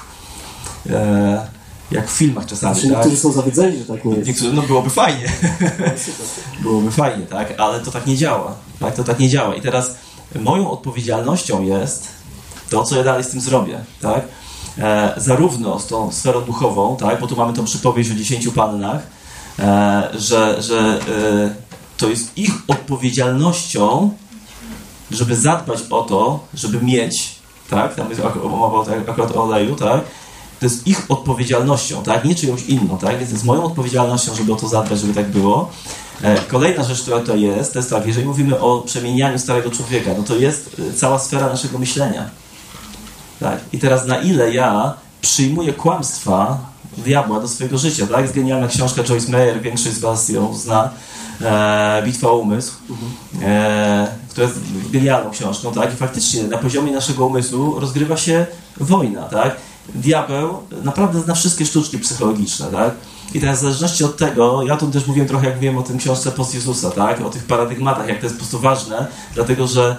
jak w filmach czasami, tak? Niektórzy są zawiedzeni, że tak nie jest. Niektórzy, no byłoby fajnie. Byłoby fajnie, tak? Ale to tak nie działa. Tak? To tak nie działa. I teraz moją odpowiedzialnością jest to, co ja dalej z tym zrobię, tak? Zarówno z tą sferą duchową, tak? Bo tu mamy tą przypowieść o 10 pannach, że to jest ich odpowiedzialnością, żeby zadbać o to, żeby mieć, tak? Tam jest mowa akurat o oleju, tak? To jest ich odpowiedzialnością, tak? Nie czyjąś inną, tak? Więc jest moją odpowiedzialnością, żeby o to zadbać, żeby tak było. Kolejna rzecz, która tutaj jest, to jest tak, jeżeli mówimy o przemienianiu starego człowieka, no to jest cała sfera naszego myślenia. Tak? I teraz na ile ja przyjmuję kłamstwa diabła do swojego życia, tak? Jest genialna książka Joyce Meyer, większość z was ją zna, Bitwa o umysł, która jest genialną książką, tak? I faktycznie na poziomie naszego umysłu rozgrywa się wojna, tak? Diabeł naprawdę zna wszystkie sztuczki psychologiczne, tak? I teraz w zależności od tego, ja tu też mówiłem trochę, jak mówiłem o tym książce Post Jezusa, tak? O tych paradygmatach, jak to jest po prostu ważne, dlatego że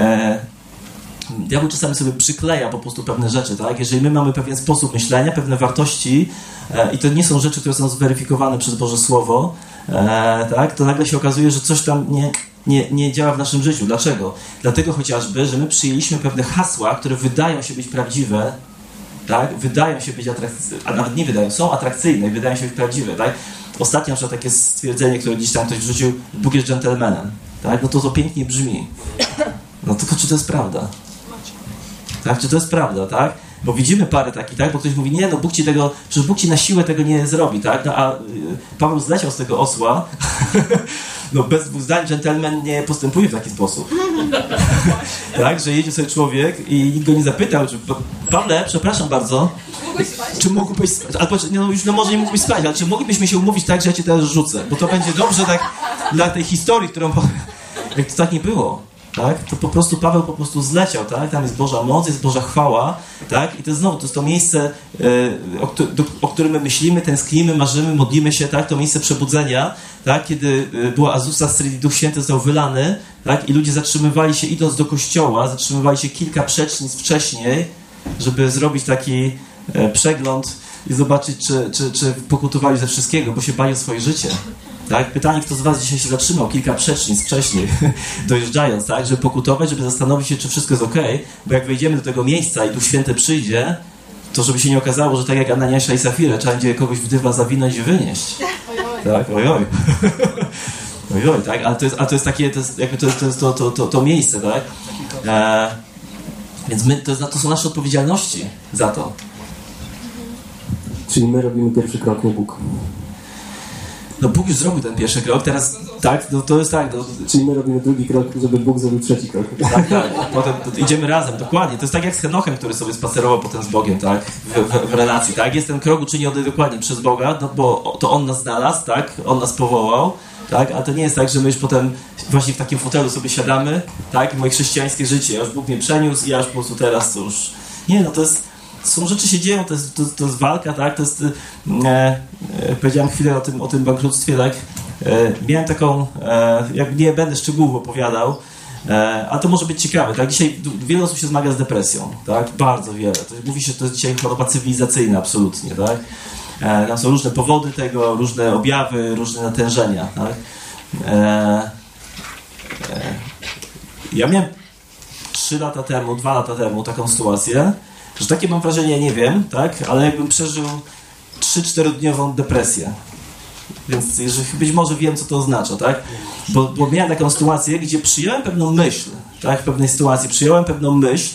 diabeł czasami sobie przykleja po prostu pewne rzeczy, tak? Jeżeli my mamy pewien sposób myślenia, pewne wartości i to nie są rzeczy, które są zweryfikowane przez Boże Słowo, tak? To nagle się okazuje, że coś tam nie działa w naszym życiu. Dlaczego? Dlatego chociażby, że my przyjęliśmy pewne hasła, które wydają się być prawdziwe, tak? Wydają się być atrakcyjne, a nawet nie wydają, są atrakcyjne i wydają się być prawdziwe, tak? Ostatnio na przykład takie stwierdzenie, które gdzieś tam ktoś wrzucił, Bóg jest dżentelmenem, tak? No to pięknie brzmi. No tylko czy to jest prawda? Tak? Czy to jest prawda, tak? Bo widzimy parę takich, tak? Bo ktoś mówi, nie, no przecież Bóg ci na siłę tego nie zrobi, tak? No a Paweł zleciał z tego osła, no bez dwóch zdań dżentelmen nie postępuje w taki sposób. Tak? Że jedzie sobie człowiek i nikt go nie zapytał, czy Pawle, przepraszam bardzo, czy mógłbyś spać? Albo, no już może nie mógłbyś spać, ale czy moglibyśmy się umówić tak, że ja cię teraz rzucę? Bo to będzie dobrze tak dla tej historii, którą... Jak to tak nie było. Tak? To po prostu Paweł po prostu zleciał, tak? Tam jest Boża moc, jest Boża chwała, tak? I to znowu, to jest to miejsce, o którym my myślimy, tęsknimy, marzymy, modlimy się, tak? To miejsce przebudzenia, tak? Kiedy była Azusa Stryli, Duch Święty został wylany, tak? I ludzie zatrzymywali się, idąc do kościoła, zatrzymywali się kilka przecznic wcześniej, żeby zrobić taki przegląd i zobaczyć, czy pokutowali ze wszystkiego, bo się bali o swoje życie. Tak? Pytanie, kto z was dzisiaj się zatrzymał kilka przecznic wcześniej, dojeżdżając, tak? Żeby pokutować, żeby zastanowić się, czy wszystko jest okej, bo jak wejdziemy do tego miejsca i Duch Święty przyjdzie, to żeby się nie okazało, że tak jak Ananiasza i Safira, trzeba będzie kogoś w dywan zawinąć i wynieść. Tak, ojoj. Ojoj, tak? Ale to jest takie, to jest to miejsce, tak? Więc to są nasze odpowiedzialności za to. Czyli my robimy pierwszy krok, nie Bóg. No Bóg już zrobił ten pierwszy krok, teraz tak, no to jest tak. No. Czyli my robimy drugi krok, żeby Bóg zrobił trzeci krok. Tak. Potem idziemy razem, dokładnie. To jest tak jak z Henochem, który sobie spacerował potem z Bogiem, tak, w relacji, tak. Jest ten krok uczyniony dokładnie przez Boga, no bo to On nas znalazł, tak, On nas powołał, tak? Ale to nie jest tak, że my już potem właśnie w takim fotelu sobie siadamy, tak? I moje chrześcijańskie życie, ja już Bóg mnie przeniósł i ja już po prostu teraz to już... Nie, no to jest... Są rzeczy się dzieją, to jest walka, tak? To jest... powiedziałem chwilę o tym bankructwie, tak? Miałem taką... jak nie będę szczegółów opowiadał, a to może być ciekawe, tak? Dzisiaj wiele osób się zmaga z depresją, tak? Bardzo wiele. Mówi się, że to jest dzisiaj choroba cywilizacyjna absolutnie, tak? Tam są różne powody tego, różne objawy, różne natężenia, tak? Ja miałem 2 lata temu taką sytuację, że takie mam wrażenie, nie wiem, tak? Ale jakbym przeżył 3-4-dniową depresję. Więc być może wiem, co to oznacza, tak? Bo miałem taką sytuację, gdzie przyjąłem pewną myśl, tak? W pewnej sytuacji przyjąłem pewną myśl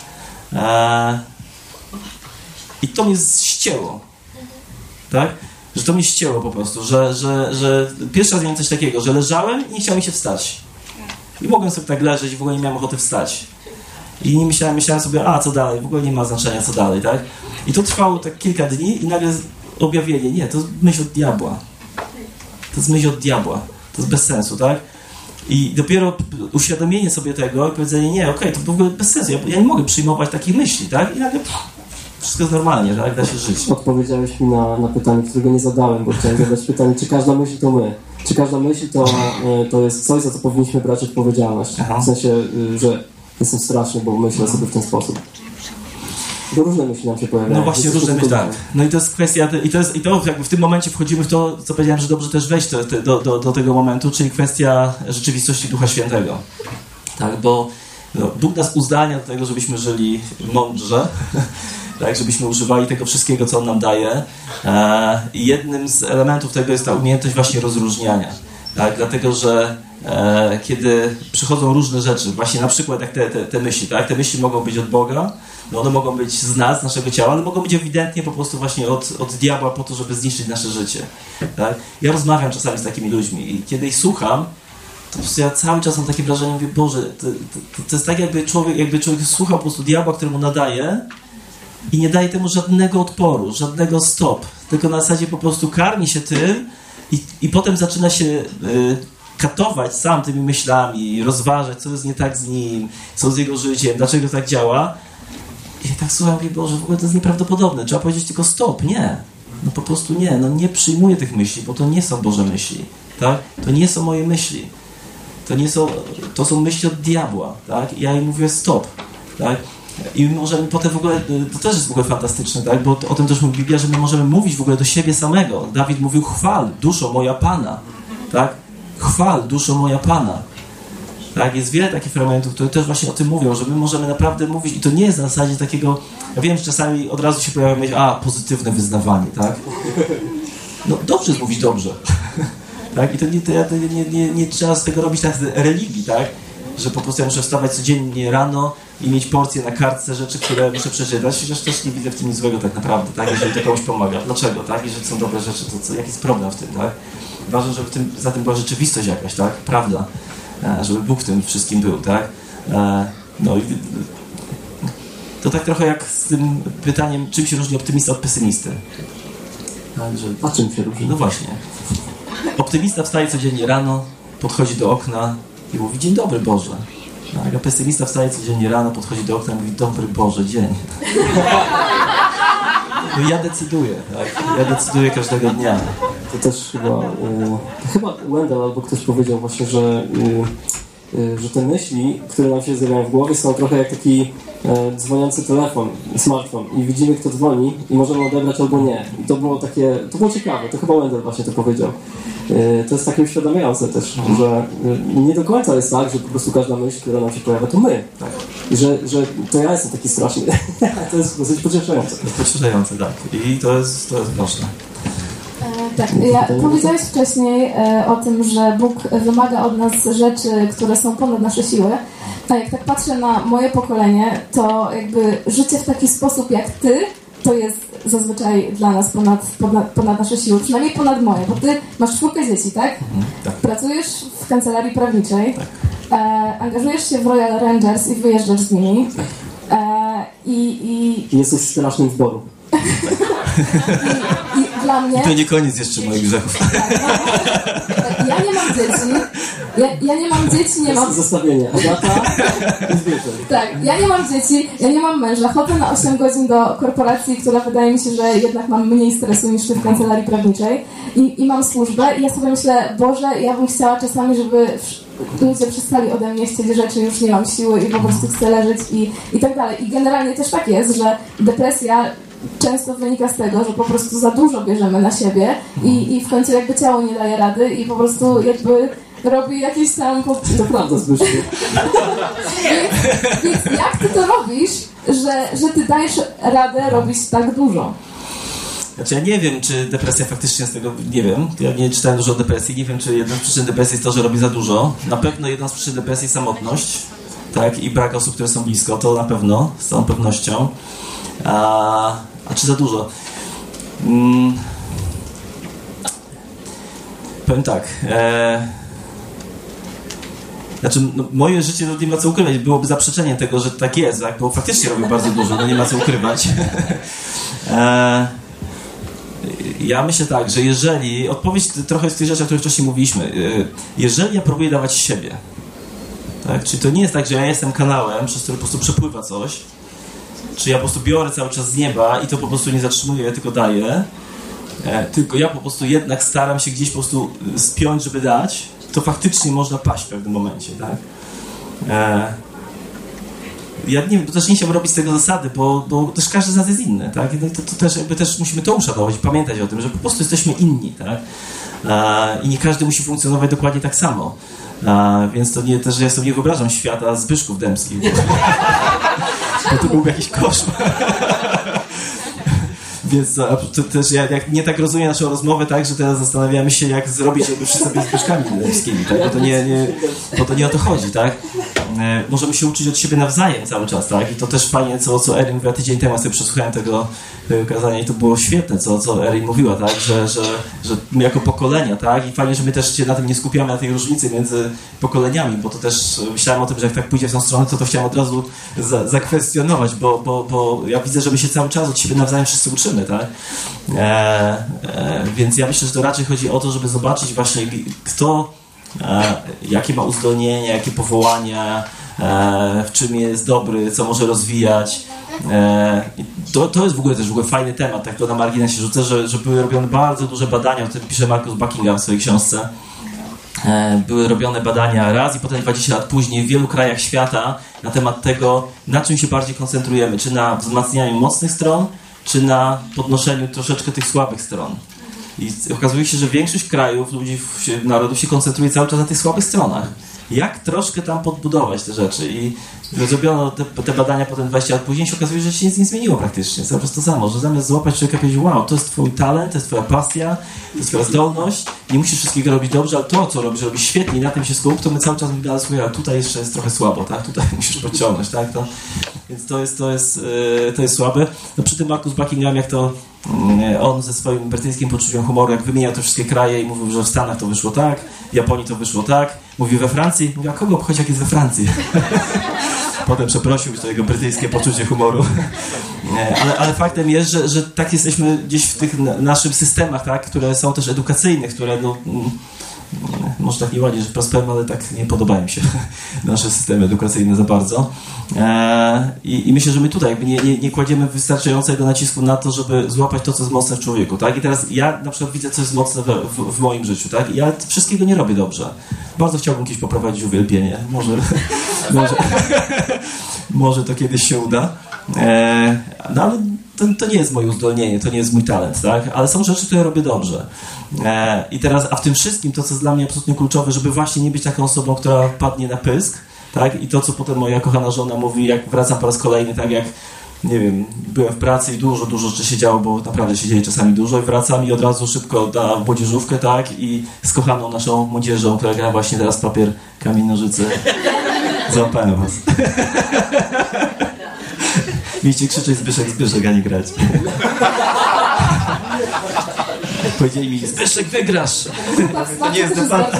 i to mnie ścięło, tak? Że to mnie ścięło po prostu, że pierwszy raz miałem coś takiego, że leżałem i nie chciałem mi się wstać. I mogłem sobie tak leżeć i w ogóle nie miałem ochoty wstać. I nie myślałem sobie, co dalej, w ogóle nie ma znaczenia, co dalej, tak? I to trwało tak kilka dni i nagle objawienie, nie, to myśl od diabła. To jest myśl od diabła. To jest bez sensu, tak? I dopiero uświadomienie sobie tego i powiedzenie, nie, okej, to w ogóle bez sensu, ja nie mogę przyjmować takich myśli, tak? I nagle wszystko jest normalnie, tak? Da się żyć. Odpowiedziałeś mi na pytanie, którego nie zadałem, bo chciałem zadać pytanie, czy każda myśl to my? Czy każda myśl to jest coś, za co powinniśmy brać odpowiedzialność? Aha. W sensie, że jestem straszny, bo myślę sobie w ten sposób. Bo różne myśli nam się pojawiają. No właśnie, różne myśli, tak. No i to jest kwestia, i to jakby w tym momencie wchodzimy w to, co powiedziałem, że dobrze też wejść do tego momentu, czyli kwestia rzeczywistości Ducha Świętego. Tak, bo Bóg nas uzdalnia do tego, żebyśmy żyli mądrze, tak, żebyśmy używali tego wszystkiego, co On nam daje. I jednym z elementów tego jest ta umiejętność właśnie rozróżniania. Tak, dlatego, że kiedy przychodzą różne rzeczy, właśnie na przykład jak te myśli, tak, te myśli mogą być od Boga, no one mogą być z nas, z naszego ciała, ale mogą być ewidentnie po prostu właśnie od diabła po to, żeby zniszczyć nasze życie. Tak? Ja rozmawiam czasami z takimi ludźmi i kiedy ich słucham, to po prostu ja cały czas mam takie wrażenie, mówię, Boże, to jest tak jakby człowiek słuchał po prostu diabła, któremu nadaje i nie daje temu żadnego odporu, żadnego stop, tylko na zasadzie po prostu karmi się tym i potem zaczyna się katować sam tymi myślami, rozważać, co jest nie tak z nim, co z jego życiem, dlaczego tak działa. I tak słucham, mówię, Boże, w ogóle to jest nieprawdopodobne. Trzeba powiedzieć tylko stop, nie. No po prostu nie, no nie przyjmuję tych myśli, bo to nie są Boże myśli, tak? To nie są moje myśli. To są myśli od diabła, tak? I ja im mówię stop, tak? I możemy potem w ogóle, to też jest w ogóle fantastyczne, tak? Bo o tym też mówi Biblia, że my możemy mówić w ogóle do siebie samego. Dawid mówił, chwal, duszo moja Pana, tak? Chwal, duszo moja Pana. Tak, jest wiele takich fragmentów, które też właśnie o tym mówią, że my możemy naprawdę mówić i to nie jest na zasadzie takiego, ja wiem, że czasami od razu się pojawia myśl, pozytywne wyznawanie, tak? No dobrze jest mówić dobrze. Tak? I to nie trzeba z tego robić tak religii, tak? Że po prostu ja muszę wstawać codziennie rano i mieć porcję na kartce rzeczy, które muszę przeczytać, chociaż też nie widzę w tym nic złego tak naprawdę, tak? Jeżeli to komuś pomaga. Dlaczego, tak? Jeżeli są dobre rzeczy, to jaki jest problem w tym, tak? Ważne, żeby za tym była rzeczywistość jakaś, tak? Prawda. Żeby Bóg w tym wszystkim był, tak? No i to tak trochę jak z tym pytaniem, czym się różni optymista od pesymisty. Tak, że... A czym się różni? No właśnie. Optymista wstaje codziennie rano, podchodzi do okna i mówi, dzień dobry Boże. Tak, a pesymista wstaje codziennie rano, podchodzi do okna i mówi, dobry Boże, dzień. No ja decyduję, tak? Ja decyduję każdego dnia. To też chyba Wendell albo ktoś powiedział właśnie, że te myśli, które nam się zjawiają w głowie, są trochę jak taki dzwoniący telefon, smartfon i widzimy, kto dzwoni i możemy odebrać albo nie. I to było ciekawe, to chyba Wendell właśnie to powiedział. To jest takie uświadamiające też, że nie do końca jest tak, że po prostu każda myśl, która nam się pojawia, to my. Tak. I że to ja jestem taki straszny. To jest dosyć pocieszające. Pocieszające, tak. I to jest ważne. Tak, powiedziałeś wcześniej o tym, że Bóg wymaga od nas rzeczy, które są ponad nasze siły. A jak tak patrzę na moje pokolenie, to jakby życie w taki sposób jak ty, to jest zazwyczaj dla nas ponad nasze siły, przynajmniej ponad moje, bo ty masz 4 dzieci, tak? Tak. Pracujesz w kancelarii prawniczej, tak. Angażujesz się w Royal Rangers i wyjeżdżasz z nimi. Tak. I jesteś strasznym zboru. I dla mnie... I to nie koniec jeszcze moich grzechów. Ja nie mam dzieci. Ja nie mam dzieci, nie mam... Zestawienie. Agata i Zbyszek. Tak, ja nie mam dzieci, ja nie mam męża. Chodzę na 8 godzin do korporacji, która wydaje mi się, że jednak mam mniej stresu niż w kancelarii prawniczej. I mam służbę i ja sobie myślę, Boże, ja bym chciała czasami, żeby ludzie przestali ode mnie chcieć rzeczy, już nie mam siły i po prostu chcę leżeć i tak dalej. I generalnie też tak jest, że depresja często wynika z tego, że po prostu za dużo bierzemy na siebie i w końcu jakby ciało nie daje rady i po prostu jakby robi jakieś tam... To prawda, Zbyszku. Więc jak ty to robisz, że ty dajesz radę robić tak dużo? Znaczy ja nie wiem, czy depresja faktycznie z tego, nie wiem, ja nie czytałem dużo o depresji, nie wiem, czy jedną z przyczyn depresji jest to, że robi za dużo. Na pewno jedną z przyczyn depresji jest samotność, tak, i brak osób, które są blisko, to na pewno, z całą pewnością. A czy za dużo? Powiem tak, znaczy, no, moje życie to nie ma co ukrywać, byłoby zaprzeczeniem tego, że tak jest, tak? Bo faktycznie robię bardzo dużo, no nie ma co ukrywać. Ja myślę tak, że jeżeli, odpowiedź trochę z tych rzeczy, o których wcześniej mówiliśmy, jeżeli ja próbuję dawać siebie, tak? Czyli to nie jest tak, że ja jestem kanałem, przez który po prostu przepływa coś, czy ja po prostu biorę cały czas z nieba i to po prostu nie zatrzymuję, tylko daję, tylko ja po prostu jednak staram się gdzieś po prostu spiąć, żeby dać, to faktycznie można paść w pewnym momencie, tak? Ja nie wiem, to też nie chciałbym robić z tego zasady, bo też każdy z nas jest inny, tak? I to też jakby też musimy to uszanować, pamiętać o tym, że po prostu jesteśmy inni, tak? I nie każdy musi funkcjonować dokładnie tak samo. Więc to nie, też ja sobie nie wyobrażam świata Zbyszków Dębskich, bo to byłby jakiś koszmar. Więc to też ja nie tak rozumiem naszą rozmowę, tak, że teraz zastanawiamy się, jak zrobić, żeby wszyscy byli Zbyszkami Dębskimi, tak? Bo to nie o to chodzi, tak? Możemy się uczyć od siebie nawzajem cały czas, tak? I to też fajnie, co Erin mówiła tydzień temu, ja sobie przesłuchałem tego kazania i to było świetne, co Erin mówiła, tak? Że my jako pokolenia, tak? I fajnie, że my też się na tym nie skupiamy, na tej różnicy między pokoleniami, bo to też myślałem o tym, że jak tak pójdzie w tą stronę, to chciałem od razu zakwestionować, bo ja widzę, że my się cały czas od siebie nawzajem wszyscy uczymy, tak? Więc ja myślę, że to raczej chodzi o to, żeby zobaczyć właśnie, kto jakie ma uzdolnienia, jakie powołania, w czym jest dobry, co może rozwijać. To jest w ogóle fajny temat, tak to na marginesie rzucę, że były robione bardzo duże badania, o tym pisze Marcus Buckingham w swojej książce. Były robione badania raz i potem 20 lat później w wielu krajach świata na temat tego, na czym się bardziej koncentrujemy, czy na wzmacnianiu mocnych stron, czy na podnoszeniu troszeczkę tych słabych stron. I okazuje się, że większość krajów, ludzi, narodów się koncentruje cały czas na tych słabych stronach. Jak troszkę tam podbudować te rzeczy? I zrobiono te badania potem 20 lat później się okazuje, że się nic nie zmieniło praktycznie. Cały czas to samo, że zamiast złapać człowieka i powiedzieć, wow, to jest twój talent, to jest twoja pasja, to jest twoja zdolność, nie musisz wszystkiego robić dobrze, ale to, co robisz świetnie i na tym się skup, to my cały czas mówimy, słuchaj, a tutaj jeszcze jest trochę słabo, tak? Tutaj musisz podciągnąć, tak? Więc to jest słabe. No przy tym Marcus Buckingham, jak to on ze swoim brytyjskim poczuciem humoru, jak wymieniał te wszystkie kraje i mówił, że w Stanach to wyszło tak, w Japonii to wyszło tak, mówił we Francji, mówił, a kogo obchodzi, jak jest we Francji? Potem przeprosił już to jego brytyjskie poczucie humoru. Ale faktem jest, że tak jesteśmy gdzieś w tych naszych systemach, tak, które są też edukacyjne, które może tak nie ładnie, że prosperują, ale tak nie podobają się nasze systemy edukacyjne za bardzo. I myślę, że my tutaj jakby nie kładziemy wystarczającego nacisku na to, żeby złapać to, co jest mocne w człowieku, tak? I teraz ja na przykład widzę, co jest mocne w moim życiu, tak? I ja wszystkiego nie robię dobrze. Bardzo chciałbym kiedyś poprowadzić uwielbienie. Może to kiedyś się uda. No ale to nie jest moje uzdolnienie, to nie jest mój talent, tak? Ale są rzeczy, które robię dobrze. I teraz, a w tym wszystkim to, co jest dla mnie absolutnie kluczowe, żeby właśnie nie być taką osobą, która padnie na pysk, tak? I to, co potem moja kochana żona mówi, jak wracam po raz kolejny, tak jak, nie wiem, byłem w pracy i dużo rzeczy się działo, bo naprawdę się dzieje czasami dużo i wracam i od razu szybko na młodzieżówkę, tak? I z kochaną naszą młodzieżą, która gra właśnie teraz papier, kamień, nożyce. Złapałem was. Mieliście krzyczeć Zbyszek, a nie grać. Powiedzieli mi, Zbyszek, wygrasz. To nie jest debata.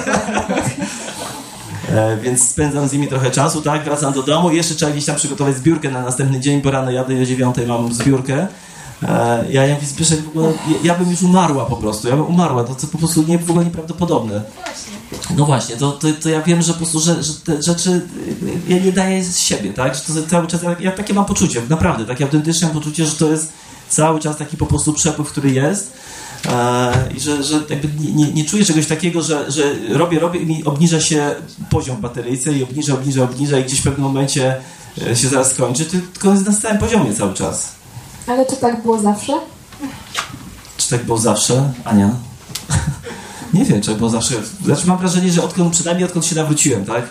Więc spędzam z nimi trochę czasu, tak? Wracam do domu i jeszcze trzeba gdzieś tam przygotować zbiórkę na następny dzień, bo rano jadę do 9, mam zbiórkę. Ja mówię, Zbyszek, w ogóle, ja bym już umarła po prostu, ja bym umarła, to po prostu w ogóle nieprawdopodobne. No właśnie, to ja wiem, że po prostu, że te rzeczy ja nie daję z siebie, tak? Że to cały czas, ja takie mam poczucie, naprawdę, takie autentyczne poczucie, że to jest cały czas taki po prostu przepływ, który jest i że jakby nie czuję czegoś takiego, że robię i mi obniża się poziom w bateryjce i obniża i gdzieś w pewnym momencie się zaraz skończy, tylko jest na stałym poziomie cały czas. Ale czy tak było zawsze? Czy tak było zawsze, Ania? Nie wiem, czy tak było zawsze. Znaczy mam wrażenie, że przynajmniej odkąd się nawróciłem, tak?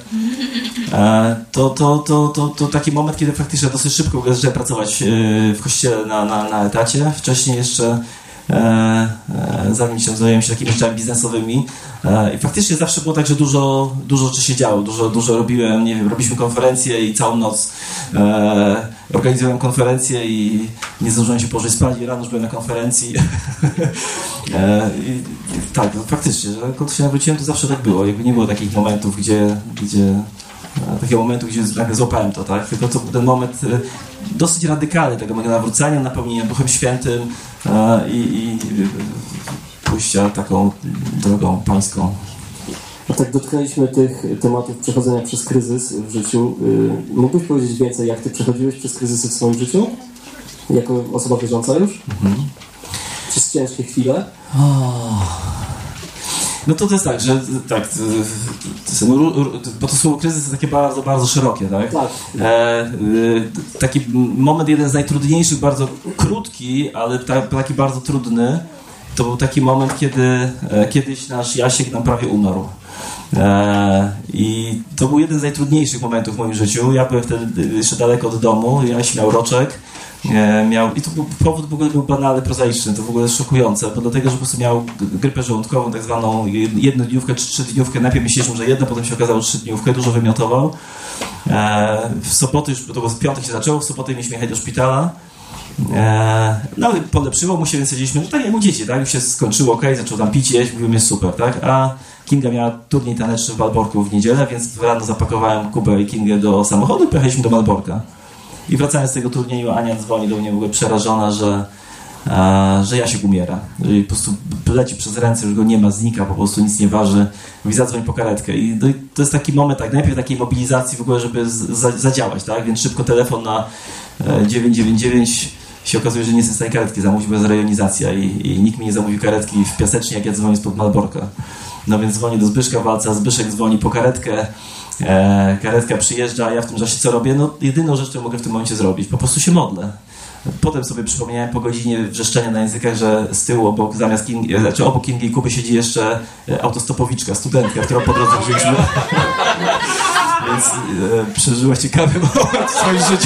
To taki moment, kiedy faktycznie dosyć szybko zacząłem pracować w kościele na etacie. Wcześniej jeszcze zanim się zająłem się takimi rzeczami biznesowymi i faktycznie zawsze było tak, że dużo rzeczy się działo, dużo robiłem, nie wiem, robiliśmy konferencje i całą noc organizowałem konferencję i nie zdążyłem się położyć spać i rano już byłem na konferencji. Tak, faktycznie, że kiedy się nawróciłem, to zawsze tak było, jakby nie było takich momentów, gdzie takiego momentu, gdzie nagle złapałem to, tak? Tylko to był ten moment dosyć radykalny tego mojego nawrócenia, napełnienia Duchem Świętym i pójścia taką drogą pańską. No tak, dotknęliśmy tych tematów przechodzenia przez kryzys w życiu. Mógłbyś powiedzieć więcej, jak ty przechodziłeś przez kryzysy w swoim życiu? Jako osoba wierząca już? Przez ciężkie chwile? No to jest tak, że tak, bo to słowo kryzys jest takie bardzo, bardzo szerokie, tak? Tak. Taki moment, jeden z najtrudniejszych, bardzo krótki, ale taki bardzo trudny, to był taki moment, kiedy kiedyś nasz Jasiek nam prawie umarł. I to był jeden z najtrudniejszych momentów w moim życiu. Ja byłem wtedy jeszcze daleko od domu, Jaś miał roczek. I to powód w ogóle był banalny, prozaiczny, to w ogóle szokujące, bo dlatego, że po prostu miał grypę żołądkową, tak zwaną jednodniówkę czy 3-dniówkę. Najpierw myśleliśmy, że jedna, potem się okazało 3-dniówkę, dużo wymiotował. W Sopoty już, to było w piątek się zaczęło, w Sopoty mieliśmy jechać do szpitala. No ale polepszyło mu się, więc siedzieliśmy, no tak jak u dzieci, tak? Już się skończyło, zaczął tam pić, jeść, mówiłem, jest super, tak? A Kinga miała turniej taneczny w Malborku w niedzielę, więc rano zapakowałem Kubę i Kingę do samochodu i pojechaliśmy do Malborka. I wracając z tego turnieju, Ania dzwoni do mnie w ogóle przerażona, że Jasiek umiera. Że po prostu leci przez ręce, już go nie ma, znika, po prostu nic nie waży. Mówi, zadzwoń po karetkę. I to jest taki moment, tak, najpierw takiej mobilizacji w ogóle, żeby zadziałać, tak? Więc szybko telefon na 999 się okazuje, że nie jestem w stanie karetki zamówić, bo jest rejonizacja i nikt mi nie zamówił karetki w Piasecznie, jak ja dzwonię spod Malborka. No więc dzwonię do Zbyszka Walca, Zbyszek dzwoni po karetkę, karetka przyjeżdża, a ja w tym czasie co robię? No jedyną rzecz, którą mogę w tym momencie zrobić, po prostu się modlę. Potem sobie przypomniałem po godzinie wrzeszczenia na językach, że z tyłu obok, obok Kingi i Kuby siedzi jeszcze autostopowiczka, studentka, którą po drodze wzięliśmy. Więc przeżyła ciekawy moment w swoim życiu.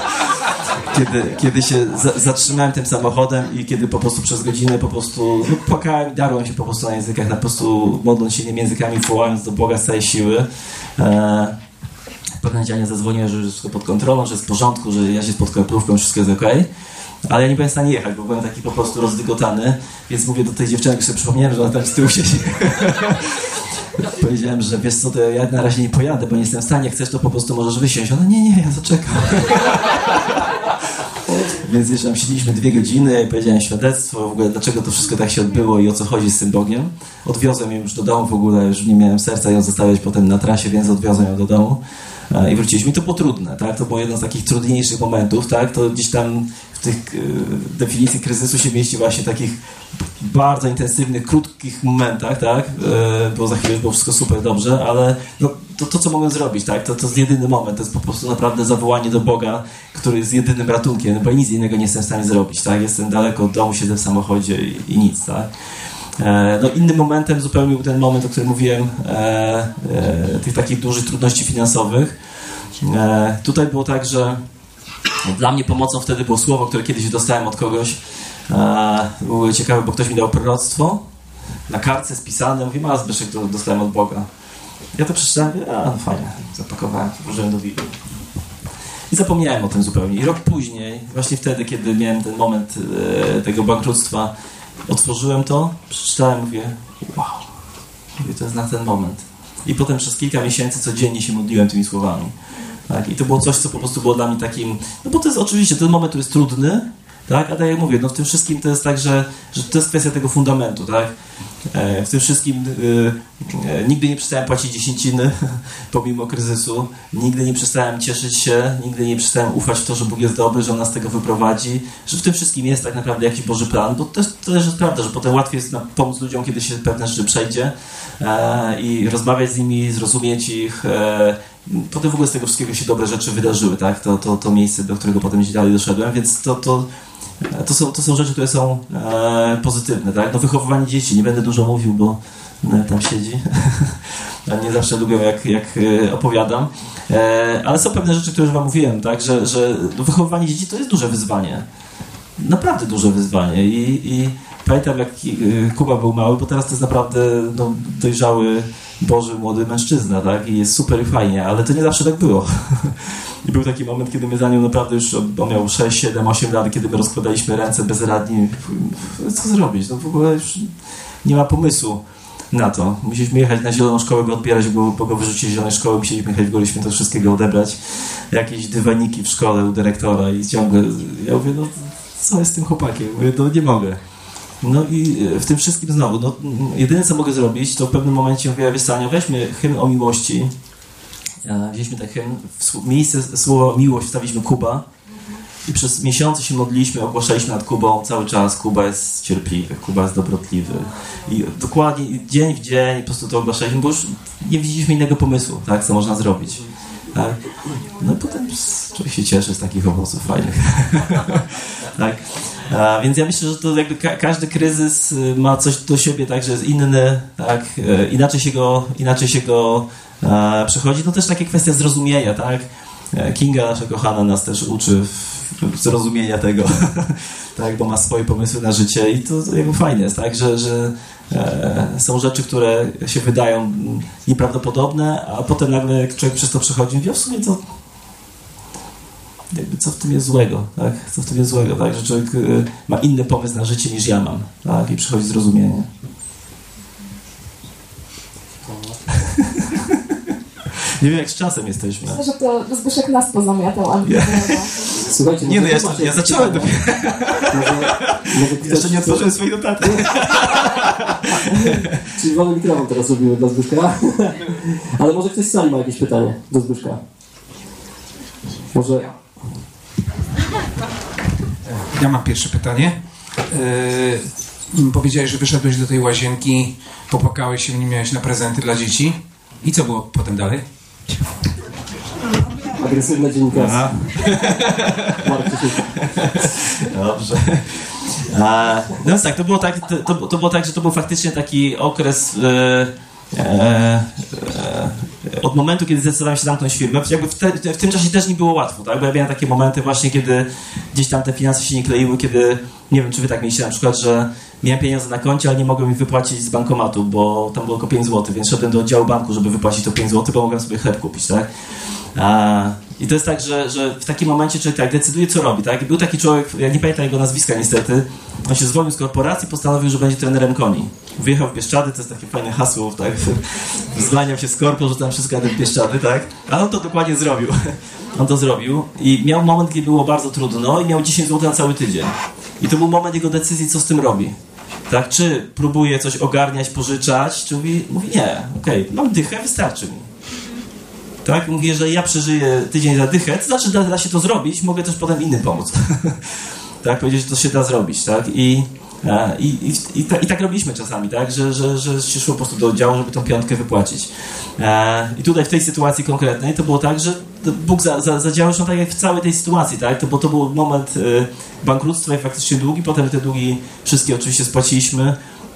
Kiedy się zatrzymałem tym samochodem i kiedy po prostu przez godzinę po prostu płakałem i darłem się po prostu na językach, po prostu modląc się innymi językami, wołając do Boga z całej siły. Pewnego dnia zadzwoniłem, że wszystko pod kontrolą, że jest w porządku, że ja się pod kroplówką, wszystko jest okej. Ale ja nie byłem w stanie jechać, bo byłem taki po prostu rozdygotany, więc mówię do tej dziewczyny, jak sobie przypomniałem, że ona tam z tyłu siedzi. Powiedziałem, że wiesz co, to ja na razie nie pojadę, bo nie jestem w stanie, chcesz to po prostu możesz wysiąść. Ona nie, ja zaczekam. Więc jeszcze tam siedzieliśmy 2 godziny i powiedziałem świadectwo, w ogóle dlaczego to wszystko tak się odbyło i o co chodzi z tym Bogiem. Odwiozłem ją już do domu w ogóle, już nie miałem serca ją zostawiać potem na trasie, więc odwiozłem ją do domu i wróciliśmy. I to było trudne, tak? To było jedno z takich trudniejszych momentów, tak? To gdzieś tam w tych definicji kryzysu się mieści właśnie takich bardzo intensywnych, krótkich momentach, tak? Bo za chwilę było wszystko super dobrze, ale no, to co mogłem zrobić, tak? To jest jedyny moment, to jest po prostu naprawdę zawołanie do Boga, który jest jedynym ratunkiem, no bo nic innego nie jestem w stanie zrobić, tak? Jestem daleko od domu, siedzę w samochodzie i nic, tak? No innym momentem zupełnie był ten moment, o którym mówiłem, tych takich dużych trudności finansowych. Tutaj było tak, że dla mnie pomocą wtedy było słowo, które kiedyś dostałem od kogoś. Było ciekawe, bo ktoś mi dał proroctwo na kartce spisane. Mówię, a Zbyszek, to dostałem od Boga. Ja to przeczytałem, no fajnie, zapakowałem, włożyłem do Biblii. I zapomniałem o tym zupełnie. I rok później, właśnie wtedy, kiedy miałem ten moment tego bankructwa, otworzyłem to, przeczytałem, mówię, wow, mówię, to jest na ten moment. I potem przez kilka miesięcy codziennie się modliłem tymi słowami. Tak? I to było coś, co po prostu było dla mnie takim, no bo to jest oczywiście ten moment, który jest trudny, tak? A tak jak mówię, no w tym wszystkim to jest tak, że to jest kwestia tego fundamentu, tak? w tym wszystkim nigdy nie przestałem płacić dziesięciny pomimo kryzysu, nigdy nie przestałem cieszyć się, nigdy nie przestałem ufać w to, że Bóg jest dobry, że On nas z tego wyprowadzi, że w tym wszystkim jest tak naprawdę jakiś Boży plan, bo to też jest prawda, że potem łatwiej jest pomóc ludziom, kiedy się pewne rzeczy przejdzie i rozmawiać z nimi, zrozumieć ich. Potem w ogóle z tego wszystkiego się dobre rzeczy wydarzyły, tak? To miejsce, do którego potem dalej doszedłem, więc to są rzeczy, które są pozytywne, tak? No wychowywanie dzieci, nie będę dużo mówił, bo tam siedzi. Nie zawsze lubią, jak opowiadam. Ale są pewne rzeczy, które już wam mówiłem, tak? Że wychowywanie dzieci to jest duże wyzwanie. Naprawdę duże wyzwanie. I pamiętam, jak Kuba był mały, bo teraz to jest naprawdę dojrzały, Boży, młody mężczyzna, tak? I jest super i fajnie, ale to nie zawsze tak było. I był taki moment, kiedy my za nią naprawdę już, on miał 6, 7, 8 lat, kiedy my rozkładaliśmy ręce bezradnie. Co zrobić? No w ogóle już nie ma pomysłu na to. Musieliśmy jechać na zieloną szkołę, go odbierać, bo go wyrzucić z zielonej szkoły, musieliśmy jechać w Góry Świętokrzyskiego odebrać jakieś dywaniki w szkole u dyrektora i ciągle, ja mówię, no co jest z tym chłopakiem? Mówię, no nie mogę. No i w tym wszystkim znowu, jedyne co mogę zrobić, to w pewnym momencie mówię, wiesz Sanio, weźmy hymn o miłości. Wzięliśmy ten hymn, w miejsce słowa miłość wstawiliśmy Kuba i przez miesiące się modliliśmy, ogłaszaliśmy nad Kubą cały czas, Kuba jest cierpliwy, Kuba jest dobrotliwy i dokładnie dzień w dzień po prostu to ogłaszaliśmy, bo już nie widzieliśmy innego pomysłu, tak, co można zrobić. Tak? No i potem człowiek się cieszy z takich owoców fajnych. Tak? Więc ja myślę, że to jakby każdy kryzys ma coś do siebie, tak, że jest inny, tak? Inaczej się go przechodzi. To też takie kwestia zrozumienia, tak? Kinga, nasza kochana, nas też uczy zrozumienia tego, tak? Bo ma swoje pomysły na życie i to jakby fajne jest, tak? Że są rzeczy, które się wydają nieprawdopodobne, a potem nagle jak człowiek przez to przechodzi, mówi, w sumie to jakby co w tym jest złego, tak? Co w tym jest złego, tak? Że człowiek ma inny pomysł na życie niż ja mam, tak? I przychodzi zrozumienie. Nie wiem, jak z czasem jesteśmy. Myślę, że to Zbyszek nas pozamiatał, ale Słuchajcie, nie, no ja zacząłem dopiero. Jeszcze nie otworzyłem swojej notatki. Czyli wolny mikrofon teraz robimy dla Zbyszka. Ale może ktoś z sali ma jakieś pytanie do Zbyszka? Może... Ja mam pierwsze pytanie. Powiedziałeś, że wyszedłeś do tej łazienki, popłakałeś się, nie miałeś na prezenty dla dzieci. I co było potem dalej? Agresywne dziennikarstwo. Dobrze. No więc tak, to było tak, że to był faktycznie taki okres od momentu, kiedy zdecydowałem się zamknąć firmę. Jakby w tym czasie też nie było łatwo, tak? Bo ja miałem takie momenty właśnie, kiedy gdzieś tam te finanse się nie kleiły, kiedy, nie wiem, czy wy tak mieliście na przykład, że miałem pieniądze na koncie, ale nie mogłem ich wypłacić z bankomatu, bo tam było tylko 5 zł, więc szedłem do oddziału banku, żeby wypłacić to 5 zł, bo mogłem sobie chleb kupić, tak? I to jest tak, że w takim momencie człowiek tak decyduje, co robi, tak? I był taki człowiek, ja nie pamiętam jego nazwiska niestety, on się zwolnił z korporacji, postanowił, że będzie trenerem koni. Wyjechał w Bieszczady, to jest takie fajne hasło, tak? Zwalniał się z korpo, że tam wszystko jadę w Bieszczady, tak? Ale on to dokładnie zrobił. On to zrobił i miał moment, kiedy było bardzo trudno i miał 10 zł na cały tydzień. I to był moment jego decyzji, co z tym robi. Tak? Czy próbuje coś ogarniać, pożyczać, czy mówi nie, okej, mam dychę, wystarczy mi. Tak? Mówi, że ja przeżyję tydzień za dychę, to znaczy da się to zrobić, mogę też potem innym pomóc. Tak? Powiedzieć, że to się da zrobić, tak? I tak robiliśmy czasami, tak? Że się szło po prostu do oddziału, żeby tą piątkę wypłacić. I tutaj w tej sytuacji konkretnej to było tak, że Bóg zadziałał tak jak w całej tej sytuacji, tak? Bo to był moment bankructwa i faktycznie długi, potem te długi wszystkie oczywiście spłaciliśmy,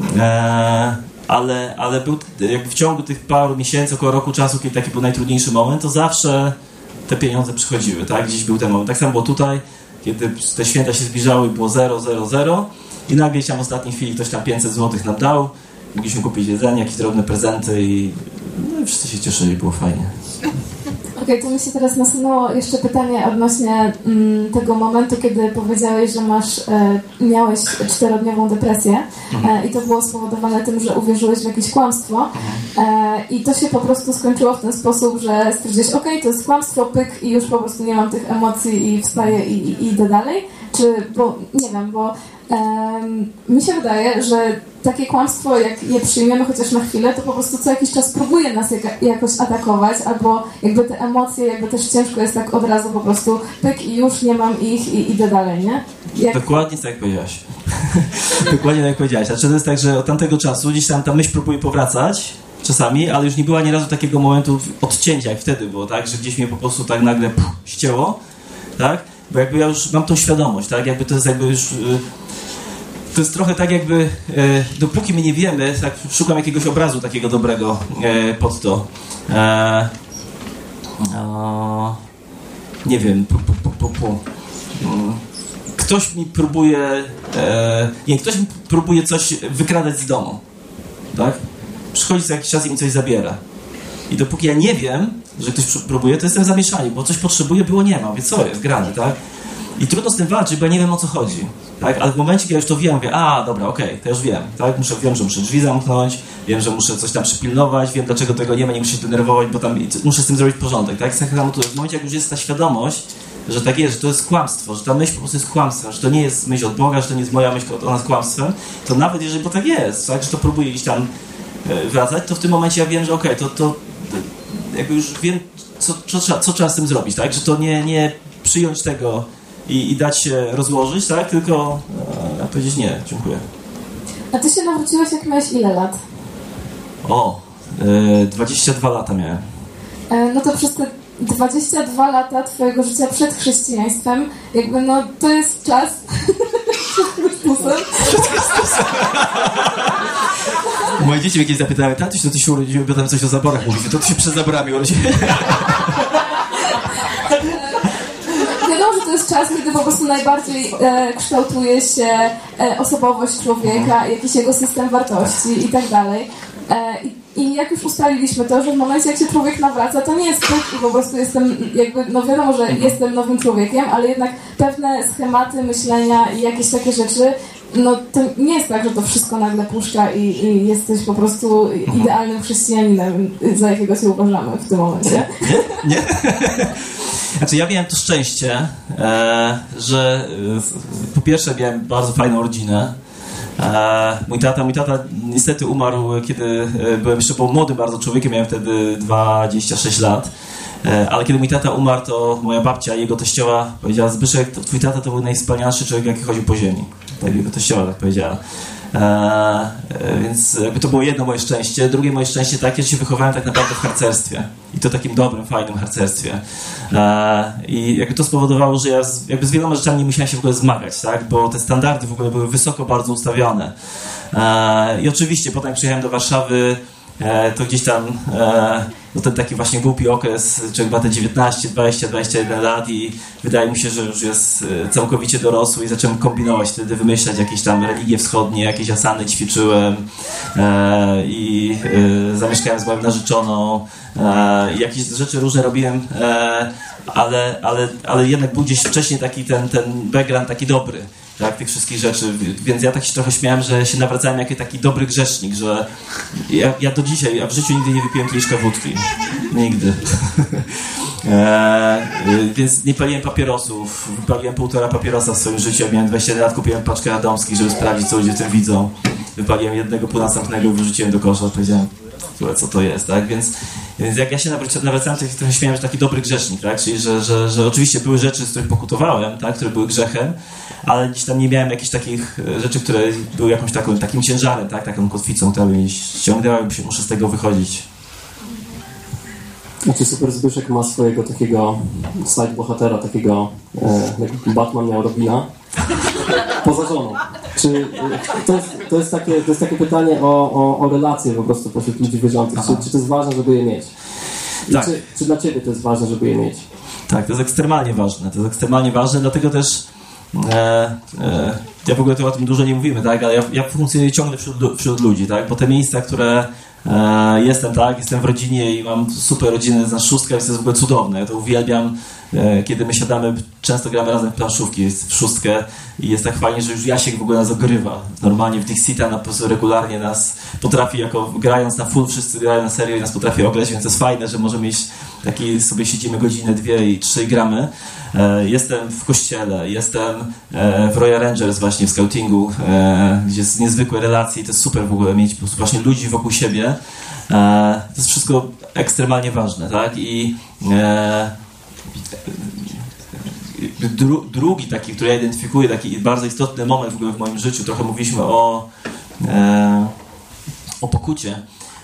ale był jakby w ciągu tych paru miesięcy, około roku czasu, kiedy taki był najtrudniejszy moment, to zawsze te pieniądze przychodziły, tak? Gdzieś był ten moment. Tak samo było tutaj, kiedy te święta się zbliżały i było 0 i nagle tam w ostatniej chwili ktoś tam 500 zł nam dał, mogliśmy kupić jedzenie, jakieś drobne prezenty i wszyscy się cieszyli, było fajnie. Okej, to mi się teraz nasunęło jeszcze pytanie odnośnie tego momentu, kiedy powiedziałeś, że miałeś 4-dniową depresję i to było spowodowane tym, że uwierzyłeś w jakieś kłamstwo i to się po prostu skończyło w ten sposób, że stwierdziłeś, okej, to jest kłamstwo, pyk i już po prostu nie mam tych emocji i wstaję i idę dalej, czy, bo nie wiem, bo mi się wydaje, że takie kłamstwo, jak je przyjmiemy chociaż na chwilę, to po prostu co jakiś czas próbuje nas jakoś atakować, albo jakby te emocje, jakby też ciężko jest tak od razu po prostu pyk i już nie mam ich i idę dalej, nie? Dokładnie tak jak powiedziałaś. Dokładnie tak jak powiedziałaś. Znaczy to jest tak, że od tamtego czasu gdzieś ta myśl próbuje powracać czasami, ale już nie było ani razu takiego momentu odcięcia, jak wtedy było, tak? Że gdzieś mnie po prostu tak nagle ścięło, tak? Bo jakby ja już mam tą świadomość, tak? Jakby to jest jakby już... To jest trochę tak jakby, dopóki my nie wiemy, tak szukam jakiegoś obrazu takiego dobrego pod to. Nie wiem, ktoś mi próbuje, ktoś mi próbuje coś wykradać z domu, tak? Przychodzi co jakiś czas i mi coś zabiera. I dopóki ja nie wiem, że ktoś próbuje, to jestem w zamieszaniu, bo coś potrzebuję, było nie ma, więc co jest grane, tak? I trudno z tym walczyć, bo ja nie wiem, o co chodzi. Tak? Ale w momencie, kiedy ja już to wiem, mówię, dobra, okej, to już wiem. Tak? Wiem, że muszę drzwi zamknąć, wiem, że muszę coś tam przypilnować, wiem, dlaczego tego nie ma, nie muszę się denerwować, bo tam muszę z tym zrobić porządek. Tak? W momencie, jak już jest ta świadomość, że tak jest, że to jest kłamstwo, że ta myśl po prostu jest kłamstwem, że to nie jest myśl od Boga, że to nie jest moja myśl, ona jest kłamstwem, to nawet jeżeli, bo tak jest, tak? Że to próbuje gdzieś tam wracać, to w tym momencie ja wiem, że to jakby już wiem, co trzeba z tym zrobić, tak? Że to nie przyjąć tego i dać się rozłożyć, tak? Tylko powiedzieć nie, dziękuję. A ty się nawróciłeś, jak miałeś ile lat? 22 lata miałem. No to przez te 22 lata twojego życia przed chrześcijaństwem, jakby to jest czas przed Chrystusem. Moje dzieci mnie kiedyś zapytały, tatuś, to ty się urodziłeś, bo tam coś o zaborach mówicie, to ty się przed zaborami urodziłeś. Wiadomo, że to jest czas, kiedy po prostu najbardziej kształtuje się osobowość człowieka, jakiś jego system wartości i tak dalej. I jak już ustaliliśmy to, że w momencie, jak się człowiek nawraca, to nie jest pyk i po prostu jestem jakby, wiadomo, że jestem nowym człowiekiem, ale jednak pewne schematy myślenia i jakieś takie rzeczy, to nie jest tak, że to wszystko nagle puszcza i jesteś po prostu idealnym chrześcijaninem, za jakiego się uważamy w tym momencie. Nie? Znaczy ja miałem to szczęście, że po pierwsze miałem bardzo fajną rodzinę. Mój tata niestety umarł, kiedy byłem jeszcze młodym bardzo człowiekiem, miałem wtedy 26 lat. Ale kiedy mój tata umarł, to moja babcia i jego teściowa powiedziała: Zbyszek, twój tata to był najwspanialszy człowiek, jaki chodził po ziemi. Tak jego teściowa tak powiedziała. Więc jakby to było jedno moje szczęście. Drugie moje szczęście takie, że się wychowałem tak naprawdę w harcerstwie. I to takim dobrym, fajnym harcerstwie. I jakby to spowodowało, że ja jakby z wieloma rzeczami nie musiałem się w ogóle zmagać, tak? Bo te standardy w ogóle były wysoko bardzo ustawione. I oczywiście potem jak przyjechałem do Warszawy, to gdzieś tam ten taki właśnie głupi okres, człowiek ma te 19, 20, 21 lat i wydaje mi się, że już jest całkowicie dorosły i zacząłem kombinować wtedy, wymyślać jakieś tam religie wschodnie, jakieś asany ćwiczyłem i zamieszkałem z moją narzeczoną i jakieś rzeczy różne robiłem, ale jednak był gdzieś wcześniej taki ten background taki dobry. Tak, tych wszystkich rzeczy, więc ja tak się trochę śmiałem, że się nawracałem jako taki dobry grzesznik, że ja do dzisiaj, a w życiu nigdy nie wypiłem kieliszka wódki. Nigdy. Więc nie paliłem papierosów, wypaliłem 1,5 papierosa w swoim życiu, jak miałem 21 lat, kupiłem paczkę radomskich, żeby sprawdzić, co ludzie w tym widzą. Wypaliłem jednego pół następnego i wyrzuciłem do kosza, powiedziałem, co to jest, tak, więc jak ja się nawracałem, to trochę śmiałem, że taki dobry grzesznik, tak, czyli że oczywiście były rzeczy, z których pokutowałem, tak, które były grzechem, ale gdzieś tam nie miałem jakichś takich rzeczy, które były jakąś takim ciężarem, tak, taką kotwicą, która mnie ściągnęła i muszę z tego wychodzić. Znaczy Super Zbyszek ma swojego takiego side bohatera, takiego jak Batman miał Robina, poza żoną. Czy to jest takie pytanie o relacje po prostu pośród ludzi wierzących. Czy to jest ważne, żeby je mieć? Tak. Czy dla Ciebie to jest ważne, żeby je mieć? Tak, to jest ekstremalnie ważne. To jest ekstremalnie ważne, dlatego też ja w ogóle o tym dużo nie mówimy, tak, ale ja funkcjonuję ciągle wśród ludzi, tak, bo te miejsca, które jestem w rodzinie i mam super rodzinę, znasz szóstkę, więc to jest w ogóle cudowne. Ja to uwielbiam, kiedy my siadamy, często gramy razem w planszówki, w szóstkę i jest tak fajnie, że już Jasiek w ogóle nas ogrywa. Normalnie w Dixita po prostu regularnie nas potrafi, grając na full, wszyscy grają na serio i nas potrafi ograć, więc to jest fajne, że możemy mieć taki sobie siedzimy godzinę, 2 i 3 gramy. Jestem w kościele, jestem w Royal Rangers właśnie w scoutingu, gdzie jest niezwykłe relacje i to jest super w ogóle mieć po prostu właśnie ludzi wokół siebie. To jest wszystko ekstremalnie ważne, tak? I drugi taki, który ja identyfikuję, taki bardzo istotny moment w ogóle w moim życiu, trochę mówiliśmy o pokucie.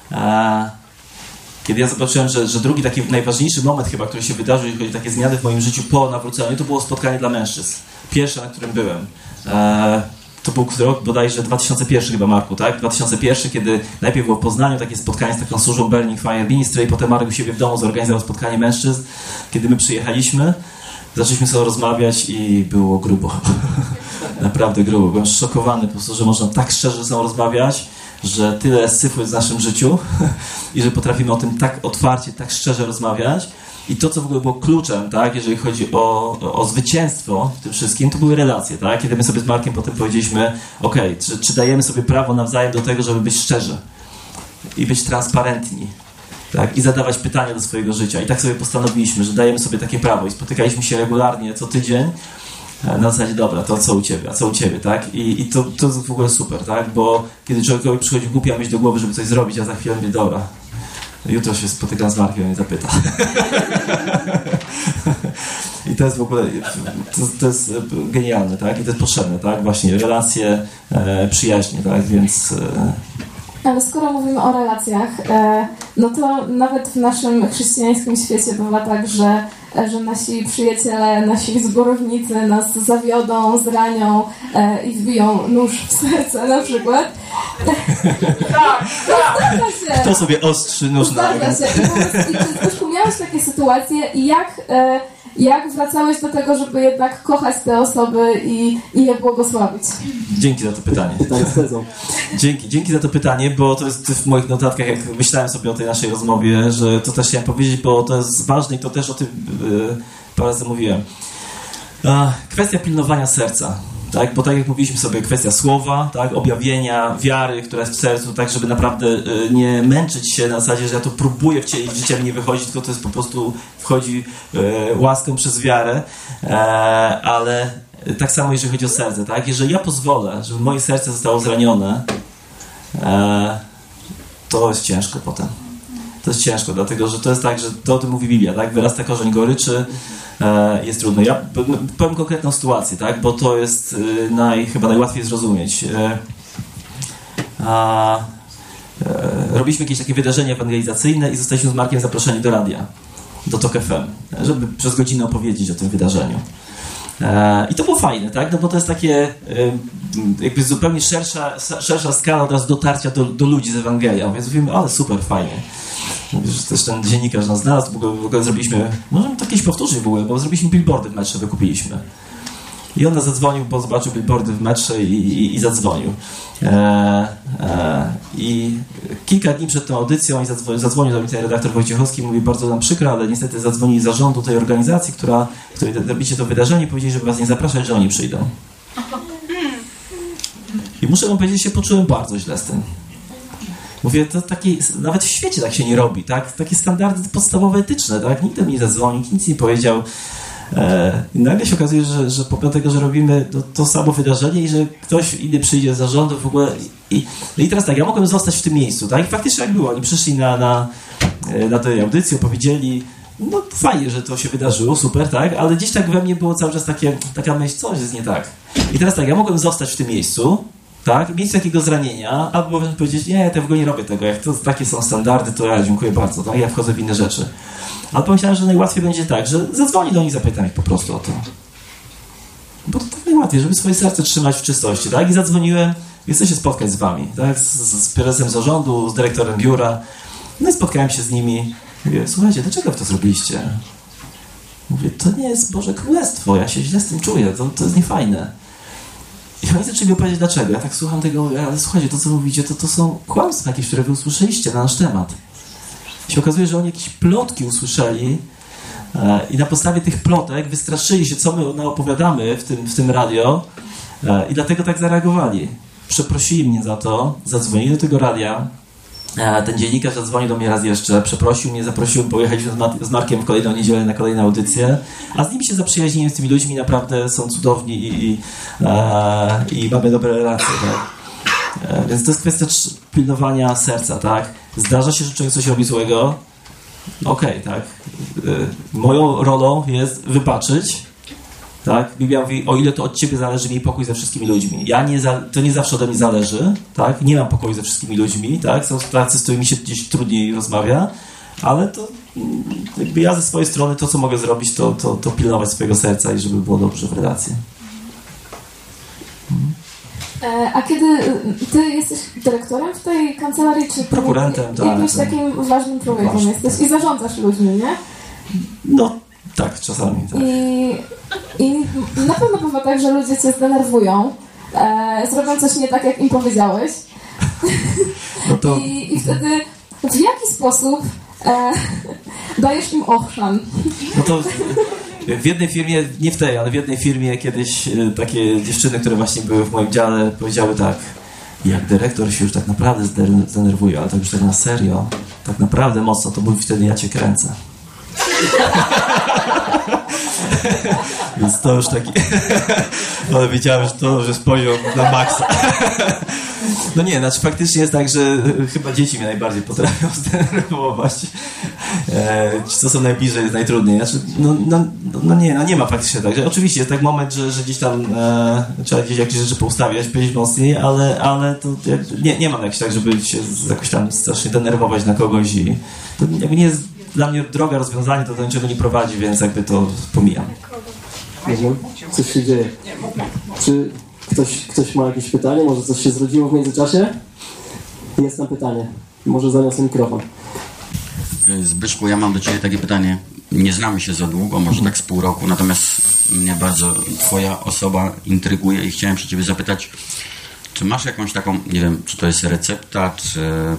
Kiedy ja zobaczyłem, że drugi taki najważniejszy moment chyba, który się wydarzył, jeżeli chodzi o takie zmiany w moim życiu po nawróceniu, to było spotkanie dla mężczyzn. Pierwsze, na którym byłem. To był rok bodajże 2001 chyba, Marku, tak? 2001, kiedy najpierw było w Poznaniu takie spotkanie z taką służbą Burning Fire Ministry i potem Marek u siebie w domu zorganizował spotkanie mężczyzn. Kiedy my przyjechaliśmy, zaczęliśmy sobie rozmawiać i było grubo. Naprawdę grubo. Byłem szokowany po prostu, że można tak szczerze ze sobą rozmawiać, że tyle syfu jest w naszym życiu i że potrafimy o tym tak otwarcie, tak szczerze rozmawiać. I to, co w ogóle było kluczem, tak, jeżeli chodzi o zwycięstwo w tym wszystkim, to były relacje, tak? Kiedy my sobie z Markiem potem powiedzieliśmy, okej, czy dajemy sobie prawo nawzajem do tego, żeby być szczerzy i być transparentni, tak? I zadawać pytania do swojego życia. I tak sobie postanowiliśmy, że dajemy sobie takie prawo i spotykaliśmy się regularnie co tydzień na zasadzie, dobra, to co u Ciebie, a co u Ciebie, tak? I to jest w ogóle super, tak? Bo kiedy człowiekowi przychodzi głupia myśl do głowy, żeby coś zrobić, a za chwilę mówię, dobra, jutro się spotykam z Markiem i mnie zapyta. I to jest w ogóle, to jest genialne, tak? I to jest potrzebne, tak? Właśnie relacje, przyjaźnie, tak? Więc... Ale skoro mówimy o relacjach, no to nawet w naszym chrześcijańskim świecie bywa tak, że nasi przyjaciele, nasi zborownicy nas zawiodą, zranią i wbiją nóż w serce na przykład. Tak. Zdarza się. Kto sobie ostrzy nóż na rękę? Zdarza się. I czy też miałeś takie sytuacje i jak wracałeś do tego, żeby jednak kochać te osoby i je błogosławić? Dzięki za to pytanie. Dzięki za to pytanie, bo to jest w moich notatkach, jak myślałem sobie o tej naszej rozmowie, że to też chciałem powiedzieć, bo to jest ważne i to też o tym parę razy mówiłem. Kwestia pilnowania serca. Tak? Bo tak jak mówiliśmy sobie, kwestia słowa, tak? Objawienia, wiary, która jest w sercu, tak żeby naprawdę nie męczyć się na zasadzie, że ja to próbuję wcielić, życie mi nie wychodzi, tylko to jest po prostu wchodzi łaską przez wiarę, ale tak samo jeżeli chodzi o serce, tak? Jeżeli ja pozwolę, żeby moje serce zostało zranione, to jest ciężko potem. To jest ciężko, dlatego że to jest tak, że to o tym mówi Biblia, tak? Wyrasta korzeń goryczy, jest trudno. Ja powiem konkretną sytuację, tak? Bo to jest chyba najłatwiej zrozumieć. Robiliśmy jakieś takie wydarzenie ewangelizacyjne i zostaliśmy z Markiem zaproszeni do radia, do TOK FM, żeby przez godzinę opowiedzieć o tym wydarzeniu. I to było fajne, tak? No bo to jest takie jakby zupełnie szersza skala od razu dotarcia do ludzi z Ewangelią, więc mówimy, ale super, fajnie. Wiesz, też ten dziennikarz nas znalazł, w ogóle zrobiliśmy, możemy to kiedyś powtórzyć w ogóle, bo zrobiliśmy billboardy w metrze, wykupiliśmy. I on nas zadzwonił, bo zobaczył billboardy w metrze i zadzwonił. I kilka dni przed tą audycją zadzwonił do mnie ten redaktor Wojciechowski i mówi, bardzo nam przykro, ale niestety zadzwonili z zarządu tej organizacji, której robicie to wydarzenie, powiedzieli, żeby was nie zapraszać, że oni przyjdą. I muszę wam powiedzieć, że się poczułem bardzo źle z tym. Mówię, to taki, nawet w świecie tak się nie robi, tak? Takie standardy podstawowe, etyczne, tak? Nikt do mnie nie zadzwonił, nic nie powiedział. I nagle się okazuje, że pomimo tego, że robimy to samo wydarzenie i że ktoś inny przyjdzie z zarządu w ogóle no i teraz tak, ja mogłem zostać w tym miejscu, tak? I faktycznie jak było, oni przyszli na tej audycji, opowiedzieli, no fajnie, że to się wydarzyło, super, tak? Ale gdzieś tak we mnie było cały czas taka myśl, coś jest nie tak. I teraz tak, ja mogłem zostać w tym miejscu, tak? Miejsce takiego zranienia, albo można powiedzieć, nie, ja w ogóle nie robię tego, jak to takie są standardy, to ja dziękuję bardzo, tak? Ja wchodzę w inne rzeczy. Ale pomyślałem, że najłatwiej będzie tak, że zadzwonię do nich, zapytam ich po prostu o to. Bo to tak najłatwiej, żeby swoje serce trzymać w czystości, tak? I zadzwoniłem, chcę się spotkać z wami, tak? Z prezesem zarządu, z dyrektorem biura. No i spotkałem się z nimi. Mówię, słuchajcie, dlaczego wy to zrobiliście? Mówię, to nie jest Boże Królestwo, ja się źle z tym czuję, to jest niefajne. I oni zaczęli mi opowiedzieć dlaczego. Ja tak słucham tego, ale słuchajcie, to co mówicie, to są kłamstwa jakieś, które wy usłyszeliście na nasz temat. I się okazuje, że oni jakieś plotki usłyszeli i na podstawie tych plotek wystraszyli się, co my opowiadamy w tym radio i dlatego tak zareagowali. Przeprosili mnie za to, zadzwonili do tego radia ten dziennikarz zadzwonił do mnie raz jeszcze, przeprosił mnie, zaprosił, pojechaliśmy z Markiem w kolejną niedzielę na kolejne audycje, a z nimi się zaprzyjaźniłem, z tymi ludźmi, naprawdę są cudowni i mamy dobre relacje, tak? Więc to jest kwestia pilnowania serca, tak? Zdarza się, że człowiek coś robi złego, okej, tak? Moją rolą jest wybaczyć, tak? Biblia mówi, o ile to od ciebie zależy, miej pokój ze wszystkimi ludźmi. To nie zawsze ode mnie zależy, tak? Nie mam pokoju ze wszystkimi ludźmi, tak? Są tacy, z którymi się gdzieś trudniej rozmawia, ale to jakby ja ze swojej strony to, co mogę zrobić, to pilnować swojego serca i żeby było dobrze w relacji. A kiedy ty jesteś dyrektorem w tej kancelarii, czy prokurantem, tak, jakimś takim ważnym człowiekiem jesteś i zarządzasz ludźmi, nie? No tak, czasami tak. I na pewno bywa tak, że ludzie cię zdenerwują, zrobią coś nie tak, jak im powiedziałeś. No to... I wtedy w jaki sposób dajesz im ochrzan? No to w jednej firmie, nie w tej, ale w jednej firmie kiedyś takie dziewczyny, które właśnie były w moim dziale, powiedziały tak: jak dyrektor się już tak naprawdę zdenerwuje, ale tak już tak na serio, tak naprawdę mocno, to mówi wtedy ja cię kręcę. Więc to już taki... Ale wiedziałem, że to już jest poziom na maksa. No nie, znaczy faktycznie jest tak, że chyba dzieci mnie najbardziej potrafią zdenerwować. Ci, co są najbliżej, jest najtrudniej. Znaczy, nie ma faktycznie tak. Że oczywiście jest tak moment, że gdzieś tam trzeba gdzieś jakieś rzeczy poustawiać, powiedzieć mocniej, ale to nie mam jakoś tak, żeby się jakoś tam strasznie denerwować na kogoś i to jakby nie jest dla mnie droga rozwiązanie, to do niczego nie prowadzi, więc jakby to pomijam. Coś się dzieje. Czy ktoś ma jakieś pytanie? Może coś się zrodziło w międzyczasie? Jest tam pytanie. Może zaniosę mikrofon. Zbyszku, ja mam do Ciebie takie pytanie. Nie znamy się za długo, może tak z pół roku, natomiast mnie bardzo Twoja osoba intryguje i chciałem się Ciebie zapytać, czy masz jakąś taką, nie wiem, czy to jest recepta, czy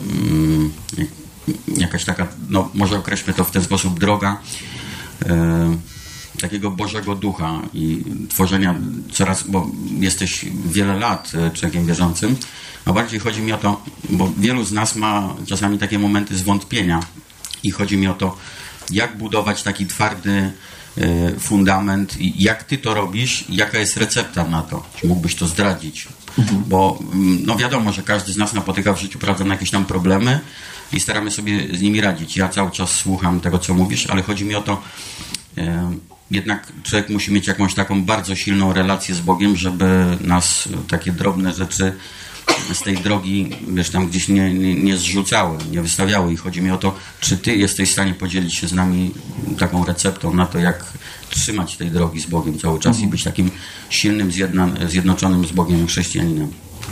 jakaś taka, no może określmy to w ten sposób, droga takiego Bożego Ducha i tworzenia coraz, bo jesteś wiele lat człowiekiem wierzącym, a bardziej chodzi mi o to, bo wielu z nas ma czasami takie momenty zwątpienia i chodzi mi o to, jak budować taki twardy fundament i jak ty to robisz, jaka jest recepta na to, czy mógłbyś to zdradzić, bo no wiadomo, że każdy z nas napotyka w życiu, prawda, na jakieś tam problemy i staramy sobie z nimi radzić. Ja cały czas słucham tego, co mówisz, ale chodzi mi o to, jednak człowiek musi mieć jakąś taką bardzo silną relację z Bogiem, żeby nas takie drobne rzeczy z tej drogi, wiesz, tam gdzieś nie zrzucały, nie wystawiały. I chodzi mi o to, czy ty jesteś w stanie podzielić się z nami taką receptą na to, jak trzymać tej drogi z Bogiem cały czas i być takim silnym, zjednoczonym z Bogiem chrześcijaninem.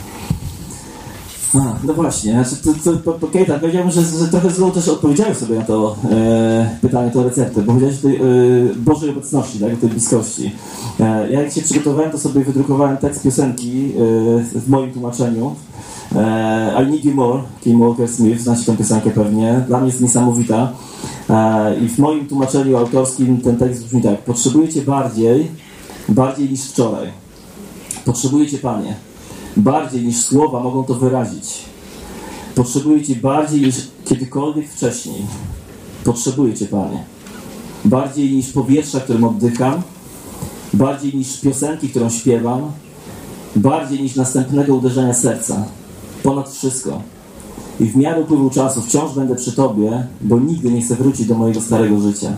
No właśnie, znaczy okej, tak, powiedziałbym, że trochę znowu też odpowiedziałem sobie na to pytanie, tę receptę, bo powiedziałeś o tej Bożej obecności, tak, o tej bliskości. Ja jak się przygotowałem, to sobie wydrukowałem tekst piosenki w moim tłumaczeniu. I Need You More, Kim Walker Smith, znacie tę piosenkę pewnie, dla mnie jest niesamowita. I w moim tłumaczeniu autorskim ten tekst brzmi tak: potrzebujecie bardziej niż wczoraj. Potrzebujecie, Panie, bardziej niż słowa mogą to wyrazić. Potrzebujecie bardziej niż kiedykolwiek wcześniej. Potrzebujecie, Panie, bardziej niż powietrza, którym oddycham, bardziej niż piosenki, którą śpiewam, bardziej niż następnego uderzenia serca. Ponad wszystko. I w miarę upływu czasu wciąż będę przy Tobie, bo nigdy nie chcę wrócić do mojego starego życia.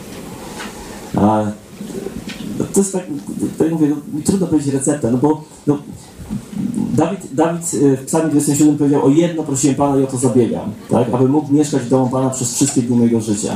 To jest tak mówię, trudno powiedzieć receptę, no bo Dawid w Psalmie 27 powiedział: o jedno prosiłem Pana i o to zabiegam, tak? Aby mógł mieszkać w domu Pana przez wszystkie dni mojego życia.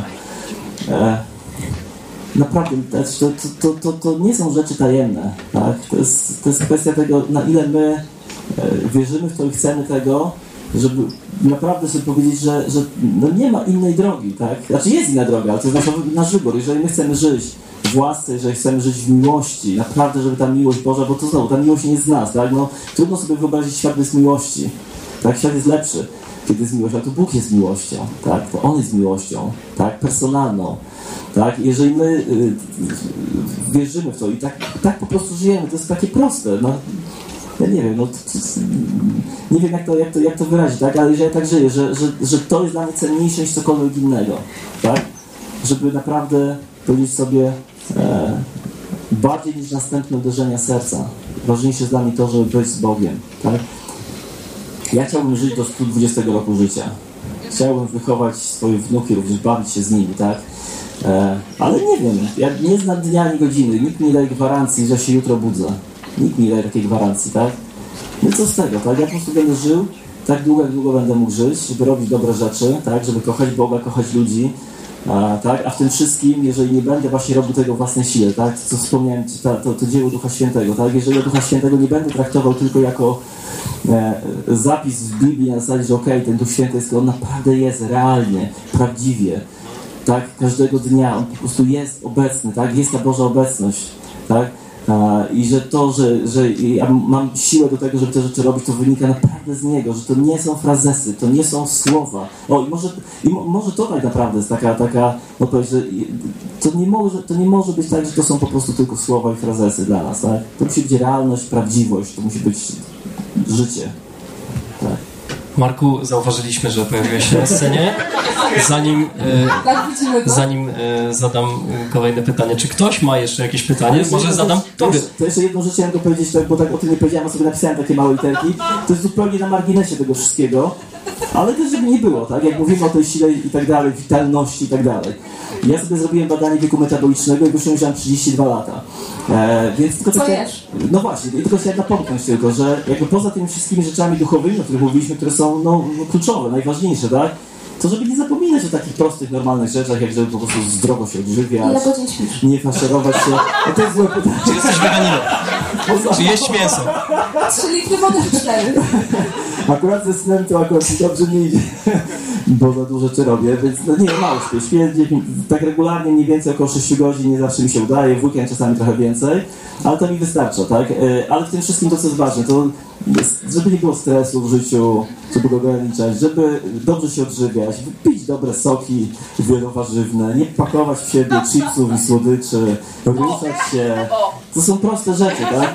Naprawdę, to nie są rzeczy tajemne, tak? To jest kwestia tego, na ile my wierzymy w to i chcemy tego, żeby naprawdę sobie powiedzieć, że no nie ma innej drogi, tak? Znaczy jest inna droga, ale to jest nasz wybór. Jeżeli my chcemy żyć w łasce, jeżeli chcemy żyć w miłości, naprawdę, żeby ta miłość Boża, bo to znowu, ta miłość nie jest z nas, tak? No, trudno sobie wyobrazić świat bez miłości, tak? Świat jest lepszy, kiedy jest miłość, ale to Bóg jest miłością, tak? To On jest miłością, tak? Personalną, tak? Jeżeli my wierzymy w to i tak po prostu żyjemy, to jest takie proste, no. ja nie wiem, nie wiem jak to wyrazić, tak? Ale że ja tak żyję, że to jest dla mnie cenniejsze niż cokolwiek innego, tak? Żeby naprawdę powiedzieć sobie bardziej niż następne uderzenia serca. Ważniejsze jest dla mnie to, żeby być z Bogiem, tak? Ja chciałbym żyć do 120 roku życia. Chciałbym wychować swoje wnuki, również bawić się z nimi, tak? Ale nie wiem, ja nie znam dnia ani godziny, nikt mi nie daje gwarancji, że się jutro budzę. Nikt mi nie daje takiej gwarancji, tak? No co z tego, tak? Ja po prostu będę żył tak długo, jak długo będę mógł żyć, żeby robić dobre rzeczy, tak? Żeby kochać Boga, kochać ludzi, tak? A w tym wszystkim, jeżeli nie będę właśnie robił tego w własnej sile, tak? Co wspomniałem, to dzieło Ducha Świętego, tak? Jeżeli ja Ducha Świętego nie będę traktował tylko jako zapis w Biblii na zasadzie, że okej, ten Duch Święty jest, on naprawdę jest realnie, prawdziwie, tak? Każdego dnia on po prostu jest obecny, tak? Jest ta Boża obecność, tak? I że to, że ja mam siłę do tego, żeby te rzeczy robić, to wynika naprawdę z Niego, że to nie są frazesy, to nie są słowa. O, i może to tak naprawdę jest taka odpowiedź, że to nie może być tak, że to są po prostu tylko słowa i frazesy dla nas, tak? To musi być realność, prawdziwość, to musi być życie. Tak. Marku, zauważyliśmy, że pojawiłeś się na scenie. Zanim zadam kolejne pytanie, czy ktoś ma jeszcze jakieś pytanie? Może zadam tobie. To jeszcze jedną rzecz chciałem powiedzieć, tak, bo tak o tym nie powiedziałem, a sobie napisałem takie małe literki. To jest zupełnie na marginesie tego wszystkiego, ale też żeby nie było, tak? Jak mówimy o tej sile i tak dalej, witalności i tak dalej. Ja sobie zrobiłem badanie wieku metabolicznego i wyszło mi, że mam 32 lata. Więc tylko co jesz? No właśnie, i tylko chciałem napomknąć tylko, że jakby poza tymi wszystkimi rzeczami duchowymi, o których mówiliśmy, które są kluczowe, najważniejsze, tak? To żeby nie zapominać o takich prostych, normalnych rzeczach, jak żeby po prostu zdrowo się odżywiać. Ile godzin śpisz? Nie faszerować się. No to jest złe pytanie. Czy jesteś weganinem? Czy jeść mięso? 3 litry wody czy 4? Akurat ze snem to akurat dobrze nie idzie, bo za dużo rzeczy robię, więc no nie, mało śpię, tak regularnie mniej więcej około 6 godzin, nie zawsze mi się udaje, w weekend czasami trochę więcej, ale to mi wystarcza, tak? Ale w tym wszystkim to, co jest ważne, to żeby nie było stresu w życiu, żeby go ograniczać, żeby dobrze się odżywiać, pić dobre soki wielowarzywne, nie pakować w siebie chipsów i słodyczy, ruszać się. To są proste rzeczy, tak?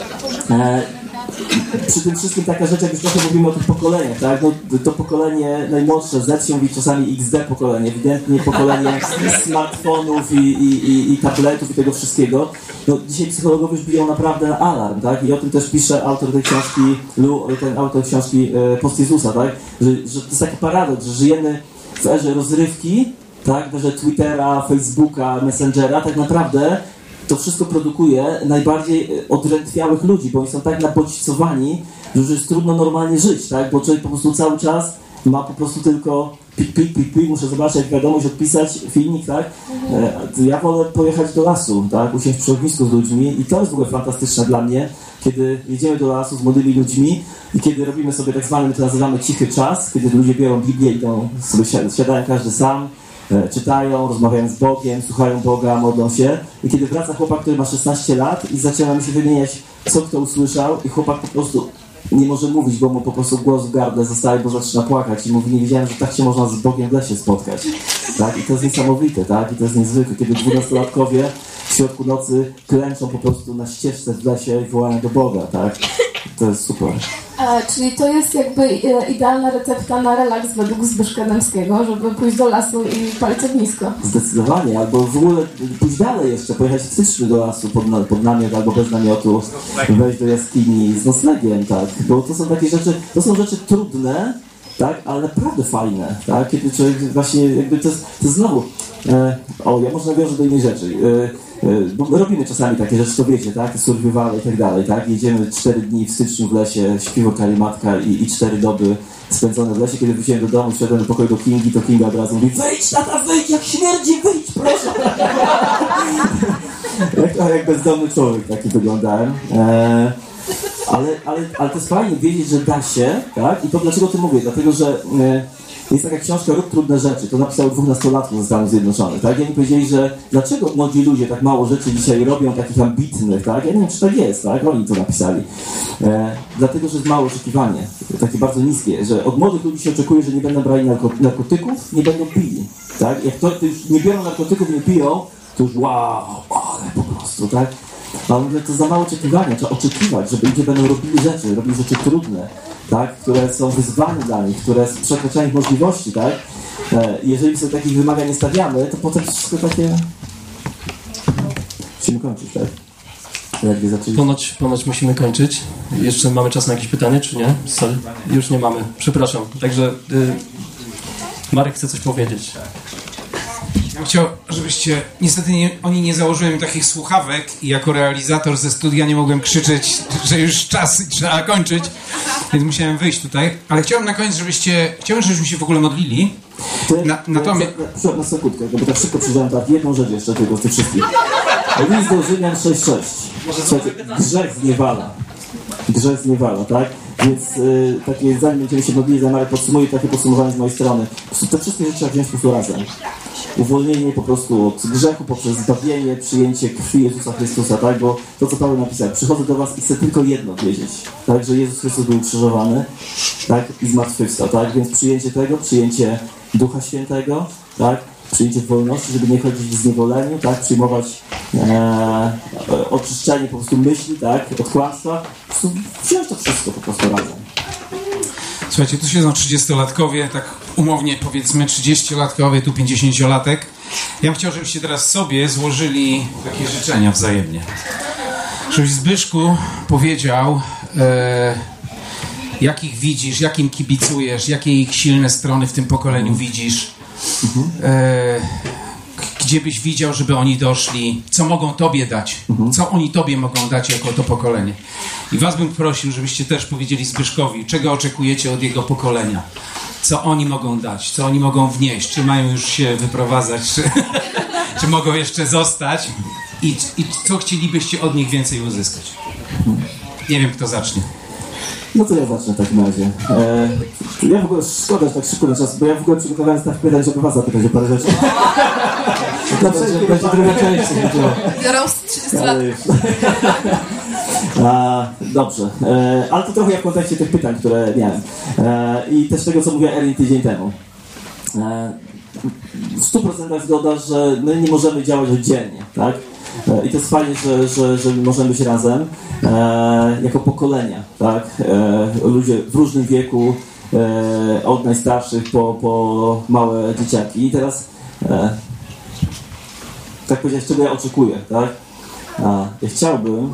Przy tym wszystkim taka rzecz, jak już trochę mówimy o tych pokoleniach, tak? No, to pokolenie najmłodsze, Z się mówi czasami XD pokolenie, ewidentnie pokolenie smartfonów i tabletów i tego wszystkiego. No, dzisiaj psychologowie już biją naprawdę na alarm, tak? I o tym też pisze autor tej książki, ten autor książki Post Jezusa, tak? Że to jest taki paradoks, że żyjemy w erze rozrywki, tak? W erze Twittera, Facebooka, Messengera, tak naprawdę to wszystko produkuje najbardziej odrętwiałych ludzi, bo oni są tak nabodźcowani, że już jest trudno normalnie żyć, tak? Bo człowiek po prostu cały czas ma po prostu tylko pik, muszę zobaczyć, jak wiadomość, odpisać, filmik, tak? Ja wolę pojechać do lasu, tak? Usiąść przy ognisku z ludźmi i to jest w ogóle fantastyczne dla mnie, kiedy jedziemy do lasu z młodymi ludźmi i kiedy robimy sobie tak zwany, my to nazywamy cichy czas, kiedy ludzie biorą Biblię i idą sobie siadają każdy sam, czytają, rozmawiają z Bogiem, słuchają Boga, modlą się i kiedy wraca chłopak, który ma 16 lat i zaczynamy się wymieniać, co kto usłyszał i chłopak po prostu nie może mówić, bo mu po prostu głos w gardle zostaje, bo zaczyna płakać i mówi, nie wiedziałem, że tak się można z Bogiem w lesie spotkać, tak? I to jest niesamowite, tak? I to jest niezwykłe, kiedy 12-latkowie w środku nocy klęczą po prostu na ścieżce w lesie i wołają do Boga, tak? To jest super. Czyli to jest jakby idealna recepta na relaks według Zbyszka Dębskiego, żeby pójść do lasu i palić ognisko. Zdecydowanie, albo w ogóle pójść dalej jeszcze, pojechać w styczniu do lasu pod namiot albo bez namiotu, wejść do jaskini z noclegiem, tak, bo to są takie rzeczy, to są rzeczy trudne, tak, ale naprawdę fajne, tak, kiedy człowiek właśnie jakby to jest znowu, ja może nawiążę do innej rzeczy, bo robimy czasami takie rzeczy, to wiecie, tak, survival i tak dalej, tak, jedziemy 4 dni w styczniu w lesie, śpiwo karimatka i 4 doby spędzone w lesie, kiedy wróciłem do domu, wszedłem do pokoju do Kingi, to Kinga od razu mówi, wyjdź tata, wyjdź, jak śmierdzi, wyjdź, proszę. jak bezdomny człowiek taki wyglądałem. Ale to jest fajnie wiedzieć, że da się, tak? I to dlaczego o tym mówię? Dlatego, że jest taka książka Rób trudne rzeczy. To napisało 2 nastolatków ze Stanów Zjednoczonych, tak? I oni powiedzieli, że dlaczego młodzi ludzie tak mało rzeczy dzisiaj robią, takich ambitnych, tak? Ja nie wiem, czy tak jest, tak? Oni to napisali. Dlatego, że jest małe oczekiwanie, takie bardzo niskie, że od młodych ludzi się oczekuje, że nie będą brali narkotyków, nie będą pili, tak? Jak to już nie biorą narkotyków, nie piją, to już wow, ale po prostu, tak? A on mówi, to za mało oczekiwania, trzeba oczekiwać, że ludzie będą robili rzeczy trudne, tak? Które są wyzwaniem dla nich, które przekraczają ich możliwości, tak? Jeżeli sobie takich wymagań nie stawiamy, to potem wszystko takie... Musimy kończyć, tak? Ponoć musimy kończyć. Jeszcze mamy czas na jakieś pytanie, czy nie? Sorry. Już nie mamy. Przepraszam. Także Marek chce coś powiedzieć. Ja bym chciał, żebyście... Niestety oni nie założyłem takich słuchawek i jako realizator ze studia nie mogłem krzyczeć, że już czas i trzeba kończyć, więc musiałem wyjść tutaj. Ale chciałbym na koniec, żebyśmy się w ogóle modlili. Natomiast... Na sekundkę, bo tak szybko przyjrzałem jedną rzecz jeszcze tylko z tych wszystkich. List do Rzymian 6:6. Grzech zniewala, tak? Więc takie, zanim będziemy się modlili, Marek podsumuje takie podsumowanie z mojej strony. Po prostu te wszystkie rzeczy trzeba wziąć po prostu razem. Uwolnienie po prostu od grzechu poprzez zbawienie, przyjęcie krwi Jezusa Chrystusa, tak? Bo to, co Paweł napisał, przychodzę do was i chcę tylko jedno wiedzieć, tak? Że Jezus Chrystus był ukrzyżowany, tak? I zmartwychwstał, tak? Więc przyjęcie tego, przyjęcie Ducha Świętego, tak? Przyjęcie wolności, żeby nie chodzić w zniewoleniu, tak? Przyjmować oczyszczenie po prostu myśli, tak? Od kłamstwa. Po prostu wziąć to wszystko po prostu razem. Słuchajcie, tu siedzą 30-latkowie, tak umownie powiedzmy 30-latkowie, tu 50-latek. Ja bym chciał, żebyście teraz sobie złożyli takie życzenia wzajemnie. Żebyś Zbyszku powiedział, jakich widzisz, jakim kibicujesz, jakie ich silne strony w tym pokoleniu widzisz. Gdzie byś widział, żeby oni doszli, co mogą tobie dać, co oni tobie mogą dać jako to pokolenie. I was bym prosił, żebyście też powiedzieli Zbyszkowi, czego oczekujecie od jego pokolenia, co oni mogą dać, co oni mogą wnieść, czy mają już się wyprowadzać, czy mogą jeszcze zostać i co chcielibyście od nich więcej uzyskać. Nie wiem, kto zacznie. No to ja zacznę w takim razie. Ja w ogóle szkoda, że tak szybko na czas, bo ja w ogóle przygotowałem staw pytań, żeby was zapytać o parę rzeczy. Będzie druga część. Roast 30 lat. Dobrze, ale to trochę jak w kontekście tych pytań, które miałem. I też tego, co mówiła Erin tydzień temu. W 100% zgoda, że my nie możemy działać oddzielnie, tak? I to jest fajnie, że możemy być razem jako pokolenia, tak? Ludzie w różnym wieku, od najstarszych po małe dzieciaki. I teraz tak powiedzieć, czego ja oczekuję, tak? Ja chciałbym,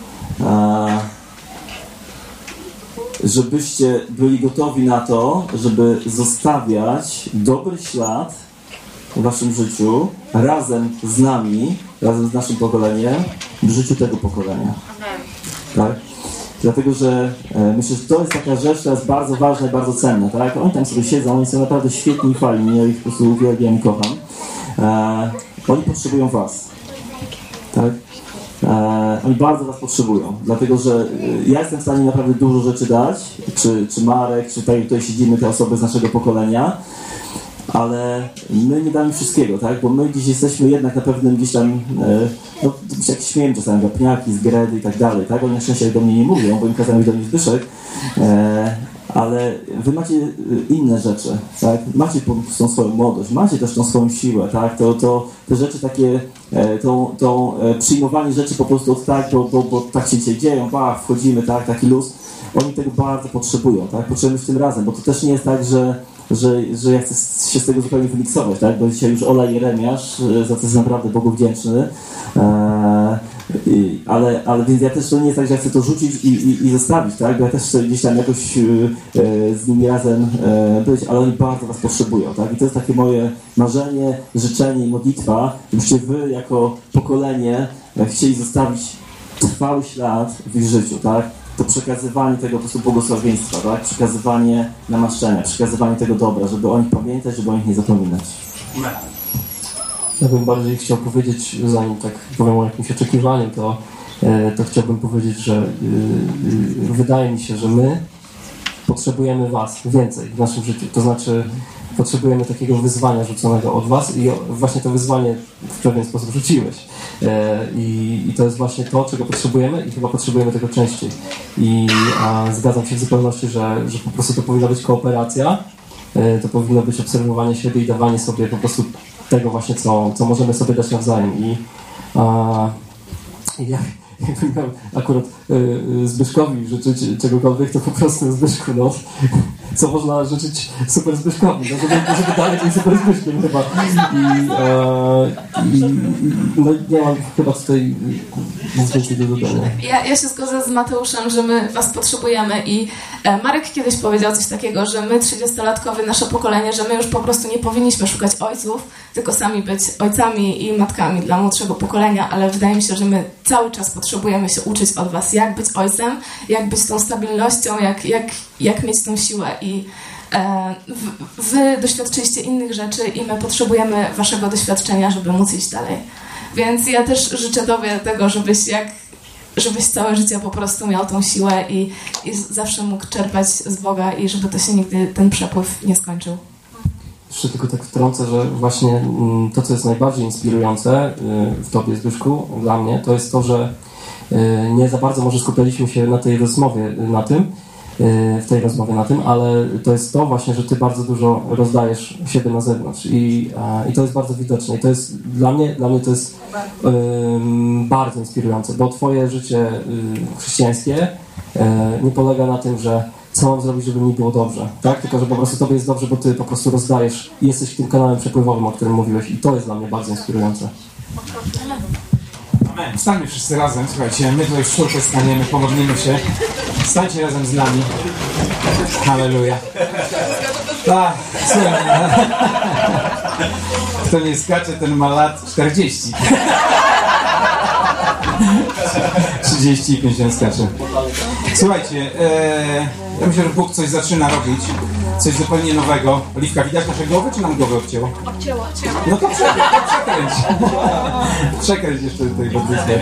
żebyście byli gotowi na to, żeby zostawiać dobry ślad w waszym życiu razem z nami, razem z naszym pokoleniem, w życiu tego pokolenia. Tak? Dlatego, że myślę, że to jest taka rzecz, która jest bardzo ważna i bardzo cenna. Tak? Oni tam sobie siedzą, oni są naprawdę świetni i fajni, ja ich po prostu uwielbiam i kocham. Oni potrzebują was. Tak? Oni bardzo was potrzebują, dlatego że ja jestem w stanie naprawdę dużo rzeczy dać, czy Marek, czy tutaj siedzimy te osoby z naszego pokolenia, ale my nie damy wszystkiego, tak? Bo my dziś jesteśmy jednak na pewnym gdzieś tam, no jak śmieją czasami, wapniaki z Gredy i tak dalej, tak? Oni na szczęście do mnie nie mówią, bo im kazałem do mnie Zbyszek, ale wy macie inne rzeczy, tak? Macie po prostu tą swoją młodość, macie też tą swoją siłę, tak? Te rzeczy takie, przyjmowanie rzeczy po prostu od tak, bo tak się dzisiaj dzieją, wchodzimy, tak? Taki luz, oni tego bardzo potrzebują, tak? Potrzebujemy w tym razem, bo to też nie jest tak, że ja chcę się z tego zupełnie wymiksować, tak? Bo dzisiaj już Ola i Jeremiasz, za co jest naprawdę Bogu wdzięczny, ale więc ja też to nie jest tak, że ja chcę to rzucić i zostawić, tak? Bo ja też chcę gdzieś tam jakoś z nimi razem być, ale oni bardzo was potrzebują, tak? I to jest takie moje marzenie, życzenie i modlitwa, żebyście wy jako pokolenie chcieli zostawić trwały ślad w ich życiu, tak? To przekazywanie tego po prostu błogosławieństwa, tak? Przekazywanie namaszczenia, przekazywanie tego dobra, żeby o nich pamiętać, żeby o nich nie zapominać. Ja bym bardziej chciał powiedzieć, zanim tak powiem o jakimś oczekiwaniu, to chciałbym powiedzieć, że wydaje mi się, że my potrzebujemy was więcej w naszym życiu. To znaczy potrzebujemy takiego wyzwania rzuconego od was i właśnie to wyzwanie w pewien sposób rzuciłeś. I to jest właśnie to, czego potrzebujemy i chyba potrzebujemy tego częściej. Zgadzam się w zupełności, że po prostu to powinna być kooperacja, to powinno być obserwowanie siebie i dawanie sobie po prostu tego właśnie, co możemy sobie dać nawzajem. Jakbym miał akurat Zbyszkowi życzyć czegokolwiek, to po prostu Zbyszku, no. Co można życzyć super Zbyszkowi, no, żeby dalej być super Zbyszkiem chyba. No nie mam chyba tutaj nic więcej do dodania. Ja się zgodzę z Mateuszem, że my was potrzebujemy i Marek kiedyś powiedział coś takiego, że my 30-latkowie, nasze pokolenie, że my już po prostu nie powinniśmy szukać ojców, tylko sami być ojcami i matkami dla młodszego pokolenia, ale wydaje mi się, że my cały czas potrzebujemy się uczyć od was, jak być ojcem, jak być tą stabilnością, jak mieć tą siłę i wy doświadczyliście innych rzeczy i my potrzebujemy waszego doświadczenia, żeby móc iść dalej. Więc ja też życzę tobie tego, żebyś całe życie po prostu miał tą siłę i zawsze mógł czerpać z Boga i żeby to się nigdy, ten przepływ nie skończył. Jeszcze tylko tak wtrącę, że właśnie to, co jest najbardziej inspirujące w tobie, Zbyszku, dla mnie, to jest to, że nie za bardzo może skupialiśmy się na tej rozmowie na tym, ale to jest to właśnie, że ty bardzo dużo rozdajesz siebie na zewnątrz i to jest bardzo widoczne i to jest dla mnie to jest bardzo inspirujące, bo twoje życie chrześcijańskie nie polega na tym, że co mam zrobić, żeby mi było dobrze, tak? Tylko, że po prostu tobie jest dobrze, bo ty po prostu rozdajesz i jesteś tym kanałem przepływowym, o którym mówiłeś i to jest dla mnie bardzo inspirujące. Amen. Wstańmy wszyscy razem, słuchajcie, my tutaj w czwórkę staniemy, pomodlimy się. Stańcie razem z nami. Halleluja. Tak, słuchaj. Kto nie skacze, ten ma lat 40. 35 nie skacze. Słuchajcie, ja myślę, że Bóg coś zaczyna robić. Coś zupełnie nowego. Oliwka, widać nasze głowy, czy nam głowę obcięło? Obcięło. No to przekręć. Przekręć jeszcze tutaj podwójkę.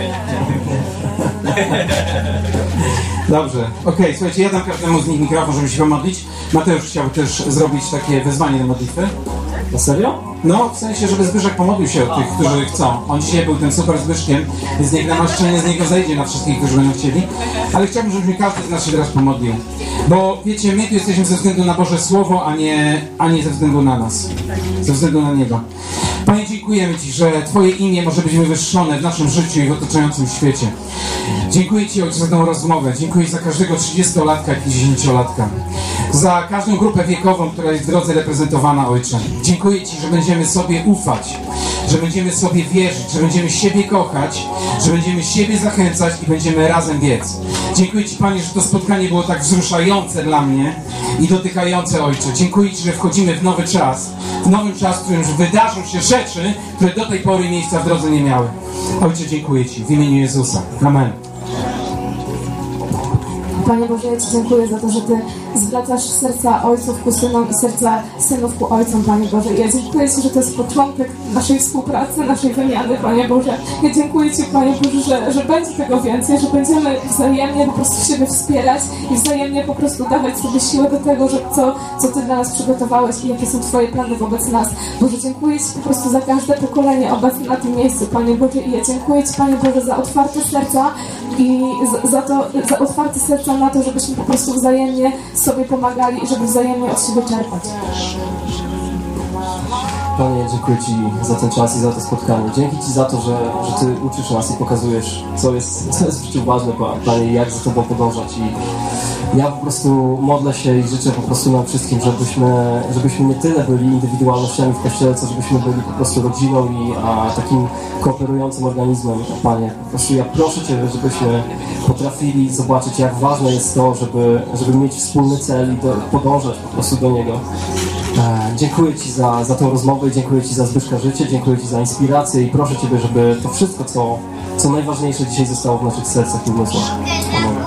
Dobrze. Okej, słuchajcie, ja dam każdemu z nich mikrofon, żeby się pomodlić. Mateusz chciał też zrobić takie wyzwanie do modlitwy. Na serio? No, w sensie, żeby Zbyszek pomodlił się o tych, którzy chcą. On dzisiaj był tym super Zbyszkiem, więc niech namaszczenie z niego zejdzie na wszystkich, którzy będą chcieli. Ale chciałbym, żebyśmy każdy z nas się teraz pomodlił. Bo wiecie, my tu jesteśmy ze względu na Boże Słowo, a nie ze względu na nas. Ze względu na Niego. Panie, dziękujemy Ci, że Twoje imię może być wywyższone w naszym życiu i w otaczającym świecie. Dziękuję Ci, Ojcze, za tę rozmowę. Dziękuję za każdego 30-latka i 10-latka. Za każdą grupę wiekową, która jest w drodze reprezentowana, Ojcze. Dziękuję Ci, że będziemy sobie ufać, że będziemy sobie wierzyć, że będziemy siebie kochać, że będziemy siebie zachęcać i będziemy razem biec. Dziękuję Ci, Panie, że to spotkanie było tak wzruszające dla mnie i dotykające, Ojcze. Dziękuję Ci, że wchodzimy w nowy czas, w którym wydarzą się rzeczy, które do tej pory miejsca w drodze nie miały. Ojcze, dziękuję Ci w imieniu Jezusa. Amen. Panie Boże, ja Ci dziękuję za to, że Ty zwracasz serca ojców ku synom i serca synów ku ojcom, Panie Boże. I ja dziękuję Ci, że to jest początek naszej współpracy, naszej wymiany, Panie Boże. Ja dziękuję Ci, Panie Boże, że będzie tego więcej, że będziemy wzajemnie po prostu siebie wspierać i wzajemnie po prostu dawać sobie siłę do tego, że co Ty dla nas przygotowałeś i jakie są Twoje plany wobec nas. Boże, dziękuję Ci po prostu za każde pokolenie obecne na tym miejscu, Panie Boże. I ja dziękuję Ci, Panie Boże, za otwarte serca i za otwarte serca na to, żebyśmy po prostu wzajemnie sobie pomagali i żeby wzajemnie od siebie czerpać. Panie, dziękuję Ci za ten czas i za to spotkanie. Dzięki Ci za to, że Ty uczysz nas i pokazujesz, co jest w życiu ważne, Panie, jak za Tobą podążać. I ja po prostu modlę się i życzę po prostu nam wszystkim, żebyśmy nie tyle byli indywidualnościami w Kościele, co żebyśmy byli po prostu rodziną i takim kooperującym organizmem, Panie. Po prostu ja proszę Cię, żebyśmy potrafili zobaczyć, jak ważne jest to, żeby mieć wspólny cel i podążać po prostu do niego. Dziękuję Ci za tę rozmowę, dziękuję Ci za Zbyszka życie, dziękuję Ci za inspirację i proszę Ciebie, żeby to wszystko, co najważniejsze dzisiaj zostało w naszych sercach i umysłach. Amen.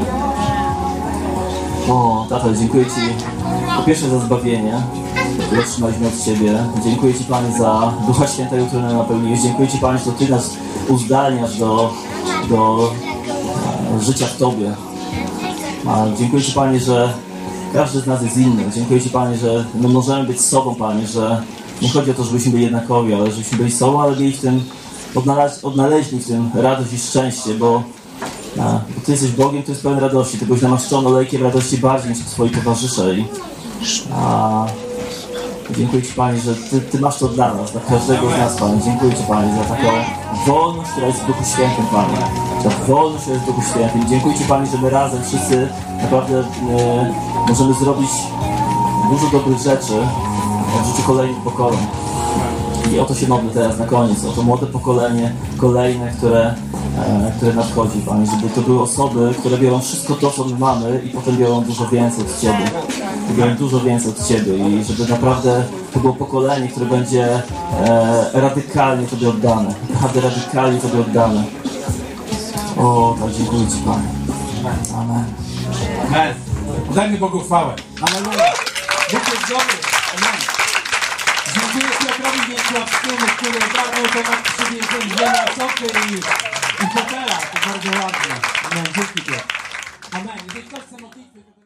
O, tato, dziękuję Ci po pierwsze za zbawienie, które otrzymaliśmy od Ciebie. Dziękuję Ci, Panie, za Ducha Świętego, który nas napełniłeś. Dziękuję Ci, Panie, że to Ty nas uzdalniasz do życia w Tobie. Dziękuję Ci, Panie, że każdy z nas jest inny. Dziękuję Ci, Panie, że możemy być sobą, Panie, że nie chodzi o to, żebyśmy byli jednakowi, ale żebyśmy byli sobą, ale byli w tym, odnaleźli w tym radość i szczęście, bo Ty jesteś Bogiem, Ty jest pełen radości. Ty byłeś namaszczony olejkiem radości bardziej niż Twoi towarzysze. Dziękuję Ci, Panie, że Ty masz to dla nas, dla każdego z nas, Panie. Dziękuję Ci, Panie, za taką wolność, która jest w Duchu Świętym, Panie. Za wolność, która jest w Duchu Świętym. Dziękuję Ci, Panie, że my razem wszyscy naprawdę możemy zrobić dużo dobrych rzeczy w życiu kolejnych pokoleń. I o to się modlę teraz na koniec, o to młode pokolenie, kolejne, które nadchodzi, Panie, żeby to były osoby, które biorą wszystko to, co my mamy i potem biorą dużo więcej od Ciebie. Biorą dużo więcej od Ciebie i żeby naprawdę to było pokolenie, które będzie radykalnie Tobie oddane. Naprawdę radykalnie Tobie oddane. O, tak, dziękuję Ci, Panie. Amen. Amen. Dajmy Bogu chwałę. Alleluja. Bóg jest dobry. Amen. Dziękuję Piotrowi Więcławskiemu, który ogarnął temat przywiezienia sofy i fotela. To bardzo ładnie. Amen. Dzięki Piotr. Amen. Jeżeli ktoś chce modlitwy, to...